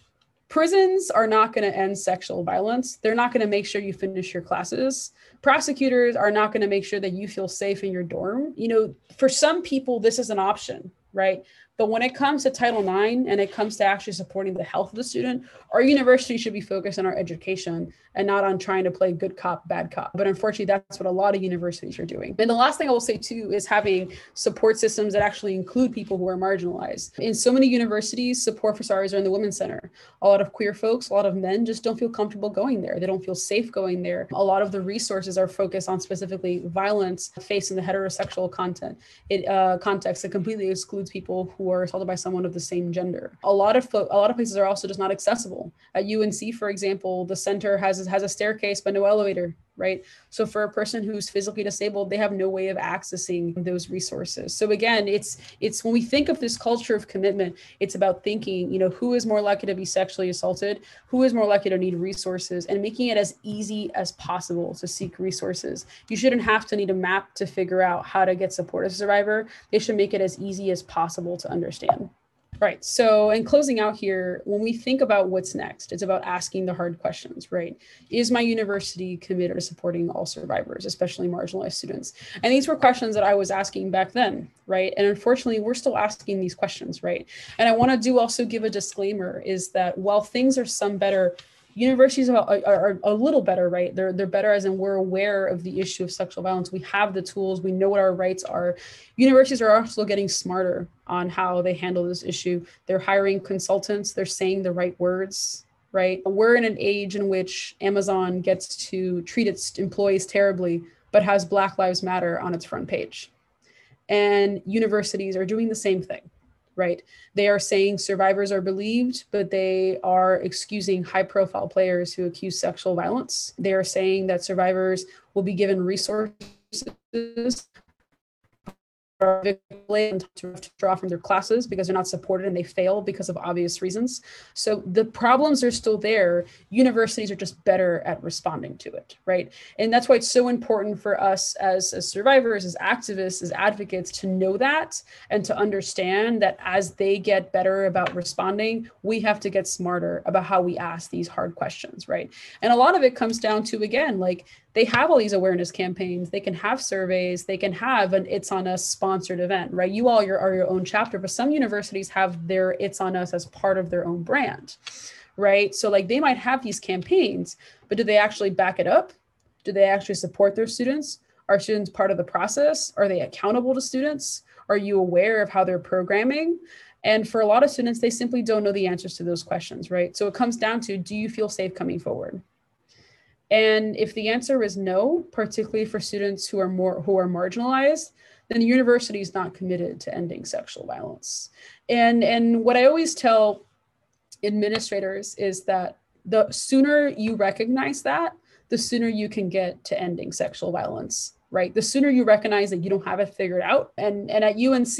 prisons are not going to end sexual violence. They're not going to make sure you finish your classes. Prosecutors are not going to make sure that you feel safe in your dorm. You know, for some people, this is an option, right? But when it comes to Title IX and it comes to actually supporting the health of the student, our university should be focused on our education and not on trying to play good cop, bad cop. But unfortunately, that's what a lot of universities are doing. And the last thing I will say too is having support systems that actually include people who are marginalized. In so many universities, support for survivors are in the Women's Center. A lot of queer folks, a lot of men just don't feel comfortable going there. They don't feel safe going there. A lot of the resources are focused on specifically violence faced in the heterosexual context that completely excludes people who are assaulted by someone of the same gender. A lot of places are also just not accessible. At UNC, for example, the center has a staircase but no elevator, right? So for a person who's physically disabled, they have no way of accessing those resources. So again, it's when we think of this culture of commitment, it's about thinking, you know, who is more likely to be sexually assaulted, who is more likely to need resources, and making it as easy as possible to seek resources. You shouldn't have to need a map to figure out how to get support as a survivor. They should make it as easy as possible to understand. Right. So in closing out here, when we think about what's next, it's about asking the hard questions, right? Is my university committed to supporting all survivors, especially marginalized students? And these were questions that I was asking back then, right? And unfortunately, we're still asking these questions, right? And I want to also give a disclaimer, is that while things are some better, universities are a little better, right? They're better as in we're aware of the issue of sexual violence. We have the tools, we know what our rights are. Universities are also getting smarter on how they handle this issue. They're hiring consultants, they're saying the right words, right? We're in an age in which Amazon gets to treat its employees terribly, but has Black Lives Matter on its front page. And universities are doing the same thing. Right. They are saying survivors are believed, but they are excusing high profile players who accuse sexual violence. They are saying that survivors will be given resources to withdraw from their classes because they're not supported and they fail because of obvious reasons. So the problems are still there. Universities are just better at responding to it, right? And that's why it's so important for us as survivors, as activists, as advocates to know that and to understand that as they get better about responding, we have to get smarter about how we ask these hard questions, right? And a lot of it comes down to, again, like, they have all these awareness campaigns, they can have surveys, they can have an It's On Us sponsored event, right? You all are your own chapter, but some universities have their It's On Us as part of their own brand, right? So like they might have these campaigns, but do they actually back it up? Do they actually support their students? Are students part of the process? Are they accountable to students? Are you aware of how they're programming? And for a lot of students, they simply don't know the answers to those questions, right? So it comes down to, do you feel safe coming forward? And if the answer is no, particularly for students who are marginalized, then the university is not committed to ending sexual violence. And what I always tell administrators is that the sooner you recognize that, the sooner you can get to ending sexual violence, right? The sooner you recognize that you don't have it figured out. And at UNC,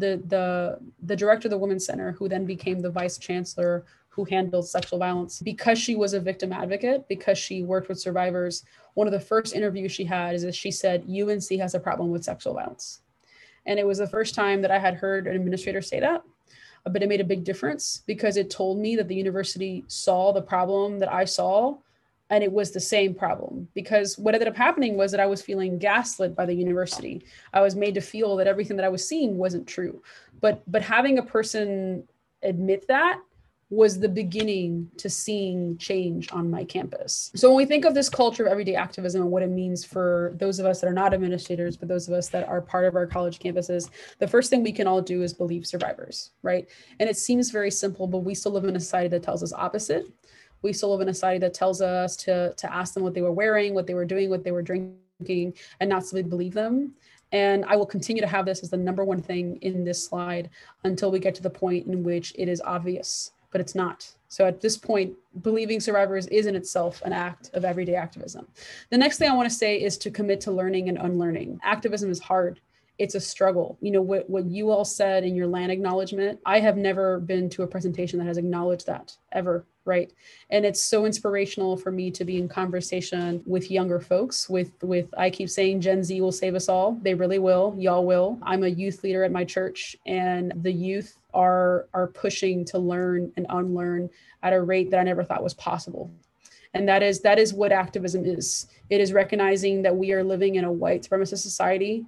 the director of the Women's Center, who then became the vice chancellor who handled sexual violence, because she was a victim advocate, because she worked with survivors, one of the first interviews she had is that she said, UNC has a problem with sexual violence. And it was the first time that I had heard an administrator say that. But it made a big difference because it told me that the university saw the problem that I saw, and it was the same problem. Because what ended up happening was that I was feeling gaslit by the university. I was made to feel that everything that I was seeing wasn't true. But having a person admit that was the beginning to seeing change on my campus. So when we think of this culture of everyday activism and what it means for those of us that are not administrators, but those of us that are part of our college campuses, the first thing we can all do is believe survivors, right? And it seems very simple, but we still live in a society that tells us opposite. We still live in a society that tells us to ask them what they were wearing, what they were doing, what they were drinking, and not simply believe them. And I will continue to have this as the number one thing in this slide until we get to the point in which it is obvious, but it's not. So at this point, believing survivors is in itself an act of everyday activism. The next thing I want to say is to commit to learning and unlearning. Activism is hard. It's a struggle. You know, what you all said in your land acknowledgement, I have never been to a presentation that has acknowledged that ever, right? And it's so inspirational for me to be in conversation with younger folks, with I keep saying Gen Z will save us all. They really will. Y'all will. I'm a youth leader at my church, and the youth are pushing to learn and unlearn at a rate that I never thought was possible. And that is what activism is. It is recognizing that we are living in a white supremacist society.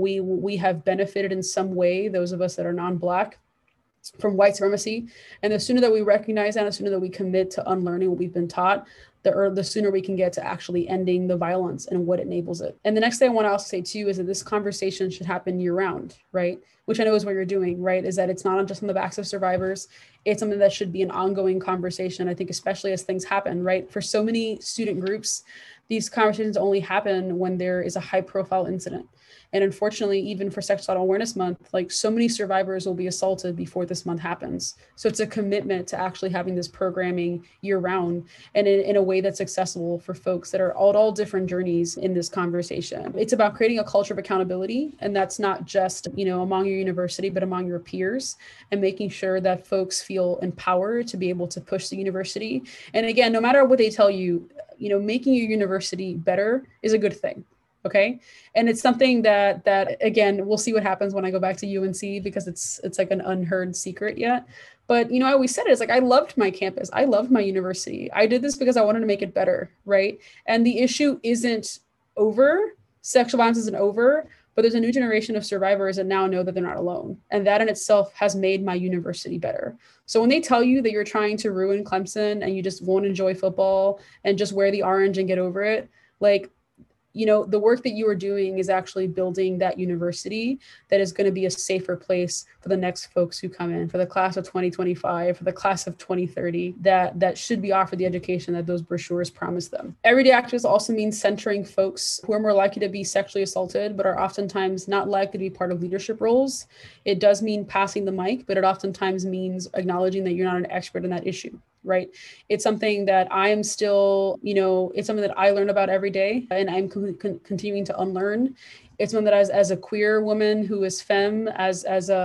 We have benefited in some way, those of us that are non-Black, from white supremacy. And the sooner that we recognize that, the sooner that we commit to unlearning what we've been taught, the sooner we can get to actually ending the violence and what enables it. And the next thing I want to also say too is that this conversation should happen year round, right? Which I know is what you're doing, right? Is that it's not just on the backs of survivors. It's something that should be an ongoing conversation. I think especially as things happen, right? For so many student groups, these conversations only happen when there is a high profile incident. And unfortunately, even for Sexual Awareness Month, like so many survivors will be assaulted before this month happens. So it's a commitment to actually having this programming year round and in a way that's accessible for folks that are all different journeys in this conversation. It's about creating a culture of accountability. And that's not just, among your university, but among your peers, and making sure that folks feel empowered to be able to push the university. And again, no matter what they tell you, making your university better is a good thing. Okay. And it's something that again, we'll see what happens when I go back to UNC, because it's like an unheard secret yet. But, I always said it, it's like, I loved my campus. I loved my university. I did this because I wanted to make it better. Right. And the issue isn't over. Sexual violence isn't over, but there's a new generation of survivors that now know that they're not alone. And that in itself has made my university better. So when they tell you that you're trying to ruin Clemson and you just won't enjoy football and just wear the orange and get over it, like, the work that you are doing is actually building that university that is going to be a safer place for the next folks who come in, for the class of 2025, for the class of 2030, that should be offered the education that those brochures promise them. Everyday activism also means centering folks who are more likely to be sexually assaulted, but are oftentimes not likely to be part of leadership roles. It does mean passing the mic, but it oftentimes means acknowledging that you're not an expert in that issue. Right. It's something that I am still, it's something that I learn about every day, and I'm continuing to unlearn. It's one that as a queer woman who is femme, as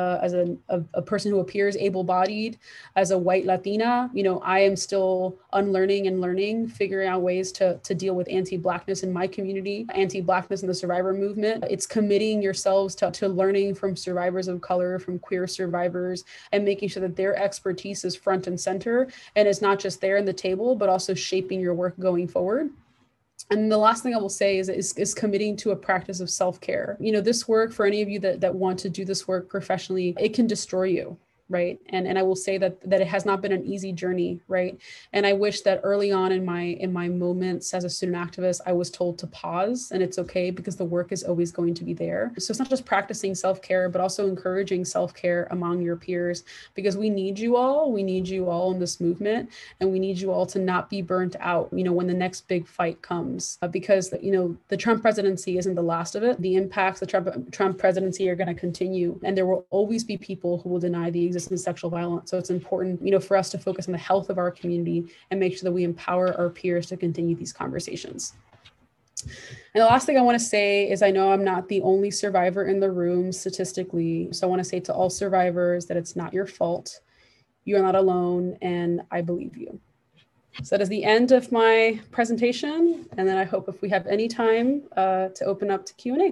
a person who appears able-bodied, as a white Latina, I am still unlearning and learning, figuring out ways to deal with anti-Blackness in my community, anti-Blackness in the survivor movement. It's committing yourselves to learning from survivors of color, from queer survivors, and making sure that their expertise is front and center, and is not just there in the table, but also shaping your work going forward. And the last thing I will say is committing to a practice of self-care. This work, for any of you that want to do this work professionally, it can destroy you. right? And I will say that it has not been an easy journey, right? And I wish that early on in my moments as a student activist, I was told to pause, and it's okay because the work is always going to be there. So it's not just practicing self-care, but also encouraging self-care among your peers, because we need you all. We need you all in this movement, and we need you all to not be burnt out, when the next big fight comes, because, the Trump presidency isn't the last of it. The impacts of the Trump presidency are going to continue, and there will always be people who will deny the existence of sexual violence. So it's important, for us to focus on the health of our community and make sure that we empower our peers to continue these conversations. And the last thing I want to say is, I know I'm not the only survivor in the room statistically. So I want to say to all survivors that it's not your fault. You are not alone, and I believe you. So that is the end of my presentation. And then I hope if we have any time to open up to Q&A.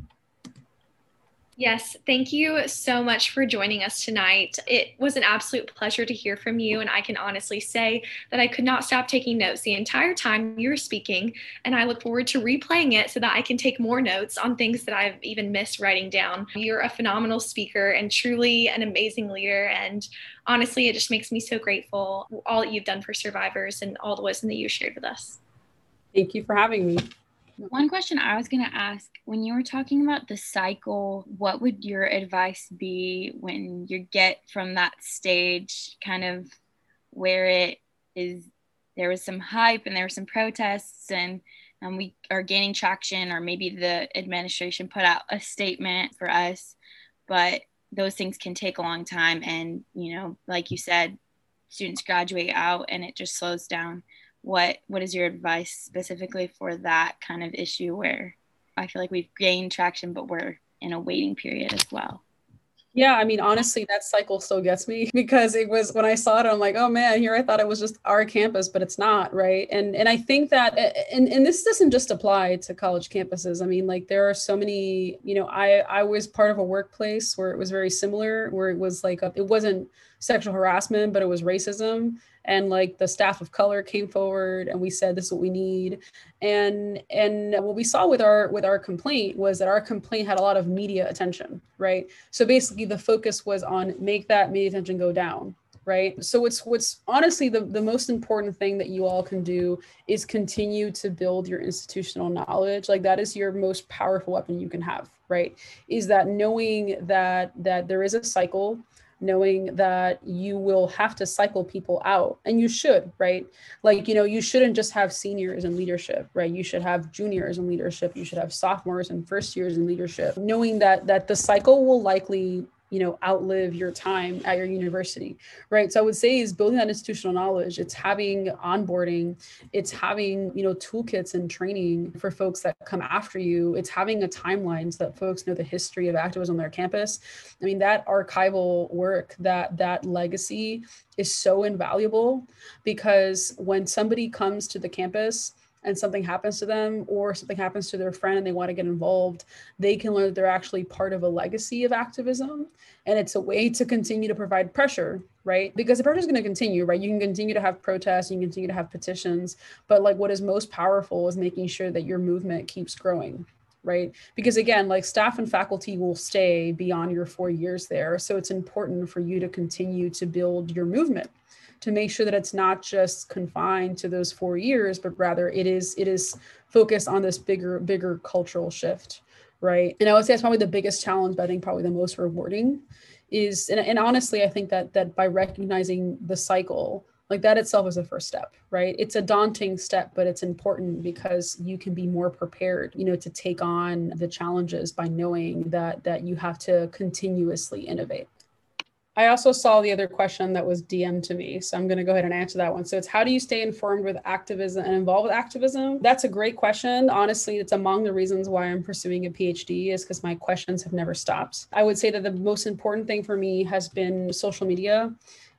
Yes, thank you so much for joining us tonight. It was an absolute pleasure to hear from you, and I can honestly say that I could not stop taking notes the entire time you were speaking, and I look forward to replaying it so that I can take more notes on things that I've even missed writing down. You're a phenomenal speaker and truly an amazing leader, and honestly, it just makes me so grateful for all that you've done for survivors and all the wisdom that you shared with us. Thank you for having me. One question I was going to ask, when you were talking about the cycle, what would your advice be when you get from that stage, kind of where it is, there was some hype and there were some protests and we are gaining traction, or maybe the administration put out a statement for us, but those things can take a long time. And, like you said, students graduate out and it just slows down. What is your advice specifically for that kind of issue where I feel like we've gained traction, but we're in a waiting period as well? Yeah, I mean, honestly, that cycle still gets me, because it was, when I saw it, I'm like, oh man, here I thought it was just our campus, but it's not, right? And I think that, and this doesn't just apply to college campuses. I mean, like, there are so many, I was part of a workplace where it was very similar, where it was like, it wasn't sexual harassment, but it was racism. And like the staff of color came forward and we said, this is what we need. And what we saw with our complaint was that our complaint had a lot of media attention, right? So basically the focus was on make that media attention go down, right? So what's honestly the most important thing that you all can do is continue to build your institutional knowledge. Like, that is your most powerful weapon you can have, right? Is that knowing that there is a cycle, knowing that you will have to cycle people out, and you should, right? Like, you shouldn't just have seniors in leadership, right? You should have juniors in leadership. You should have sophomores and first years in leadership, knowing that the cycle will likely, outlive your time at your university, right? So I would say is building that institutional knowledge. It's having onboarding, it's having, toolkits and training for folks that come after you. It's having a timeline so that folks know the history of activism on their campus. I mean, that archival work, that legacy is so invaluable, because when somebody comes to the campus and something happens to them, or something happens to their friend and they want to get involved, they can learn that they're actually part of a legacy of activism. And it's a way to continue to provide pressure, right? Because the pressure is going to continue, right? You can continue to have protests, you can continue to have petitions, but like, what is most powerful is making sure that your movement keeps growing, right? Because again, like, staff and faculty will stay beyond your 4 years there. So it's important for you to continue to build your movement, to make sure that it's not just confined to those 4 years, but rather it is focused on this bigger cultural shift, right? And I would say that's probably the biggest challenge, but I think probably the most rewarding is, and honestly, I think that by recognizing the cycle, like, that itself is a first step, right? It's a daunting step, but it's important because you can be more prepared, to take on the challenges by knowing that you have to continuously innovate. I also saw the other question that was DM'd to me, so I'm going to go ahead and answer that one. So it's, how do you stay informed with activism and involved with activism? That's a great question. Honestly, it's among the reasons why I'm pursuing a PhD, is because my questions have never stopped. I would say that the most important thing for me has been social media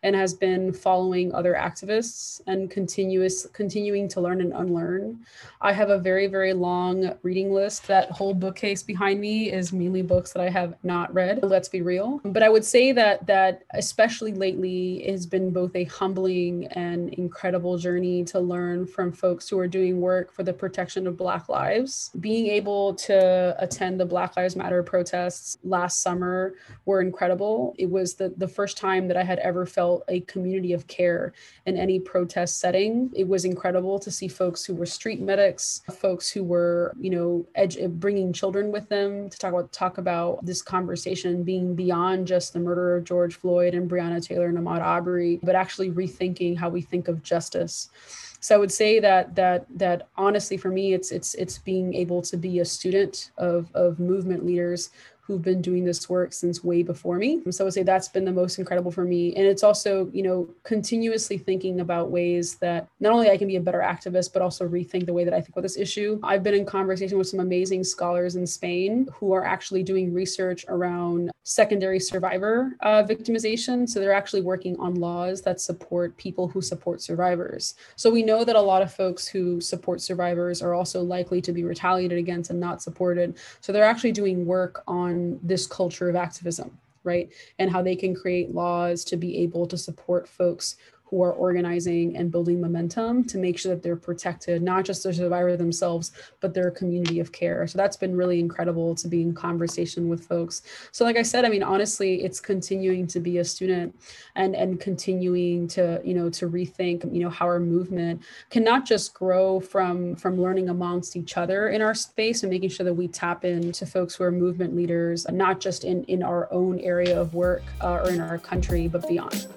and has been following other activists and continuing to learn and unlearn. I have a very, very long reading list. That whole bookcase behind me is mainly books that I have not read, let's be real. But I would say that especially lately, it has been both a humbling and incredible journey to learn from folks who are doing work for the protection of Black lives. Being able to attend the Black Lives Matter protests last summer were incredible. It was the first time that I had ever felt a community of care in any protest setting. It was incredible to see folks who were street medics, folks who were, bringing children with them to talk about this conversation being beyond just the murder of George Floyd and Breonna Taylor and Ahmaud Arbery, but actually rethinking how we think of justice. So I would say that honestly, for me, it's being able to be a student of movement leaders who've been doing this work since way before me. So I would say that's been the most incredible for me. And it's also, continuously thinking about ways that not only I can be a better activist, but also rethink the way that I think about this issue. I've been in conversation with some amazing scholars in Spain who are actually doing research around secondary survivor victimization. So they're actually working on laws that support people who support survivors. So we know that a lot of folks who support survivors are also likely to be retaliated against and not supported. So they're actually doing work on this culture of activism, right? And how they can create laws to be able to support folks who are organizing and building momentum to make sure that they're protected, not just the survivor themselves, but their community of care. So that's been really incredible to be in conversation with folks. So like I said, honestly, it's continuing to be a student and continuing to, to rethink, how our movement can not just grow from learning amongst each other in our space and making sure that we tap into folks who are movement leaders, not just in our own area of work or in our country, but beyond.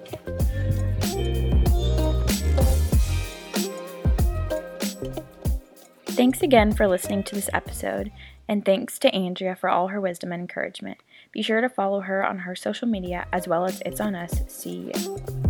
Thanks again for listening to this episode, and thanks to Andrea for all her wisdom and encouragement. Be sure to follow her on her social media as well as It's On Us. See you.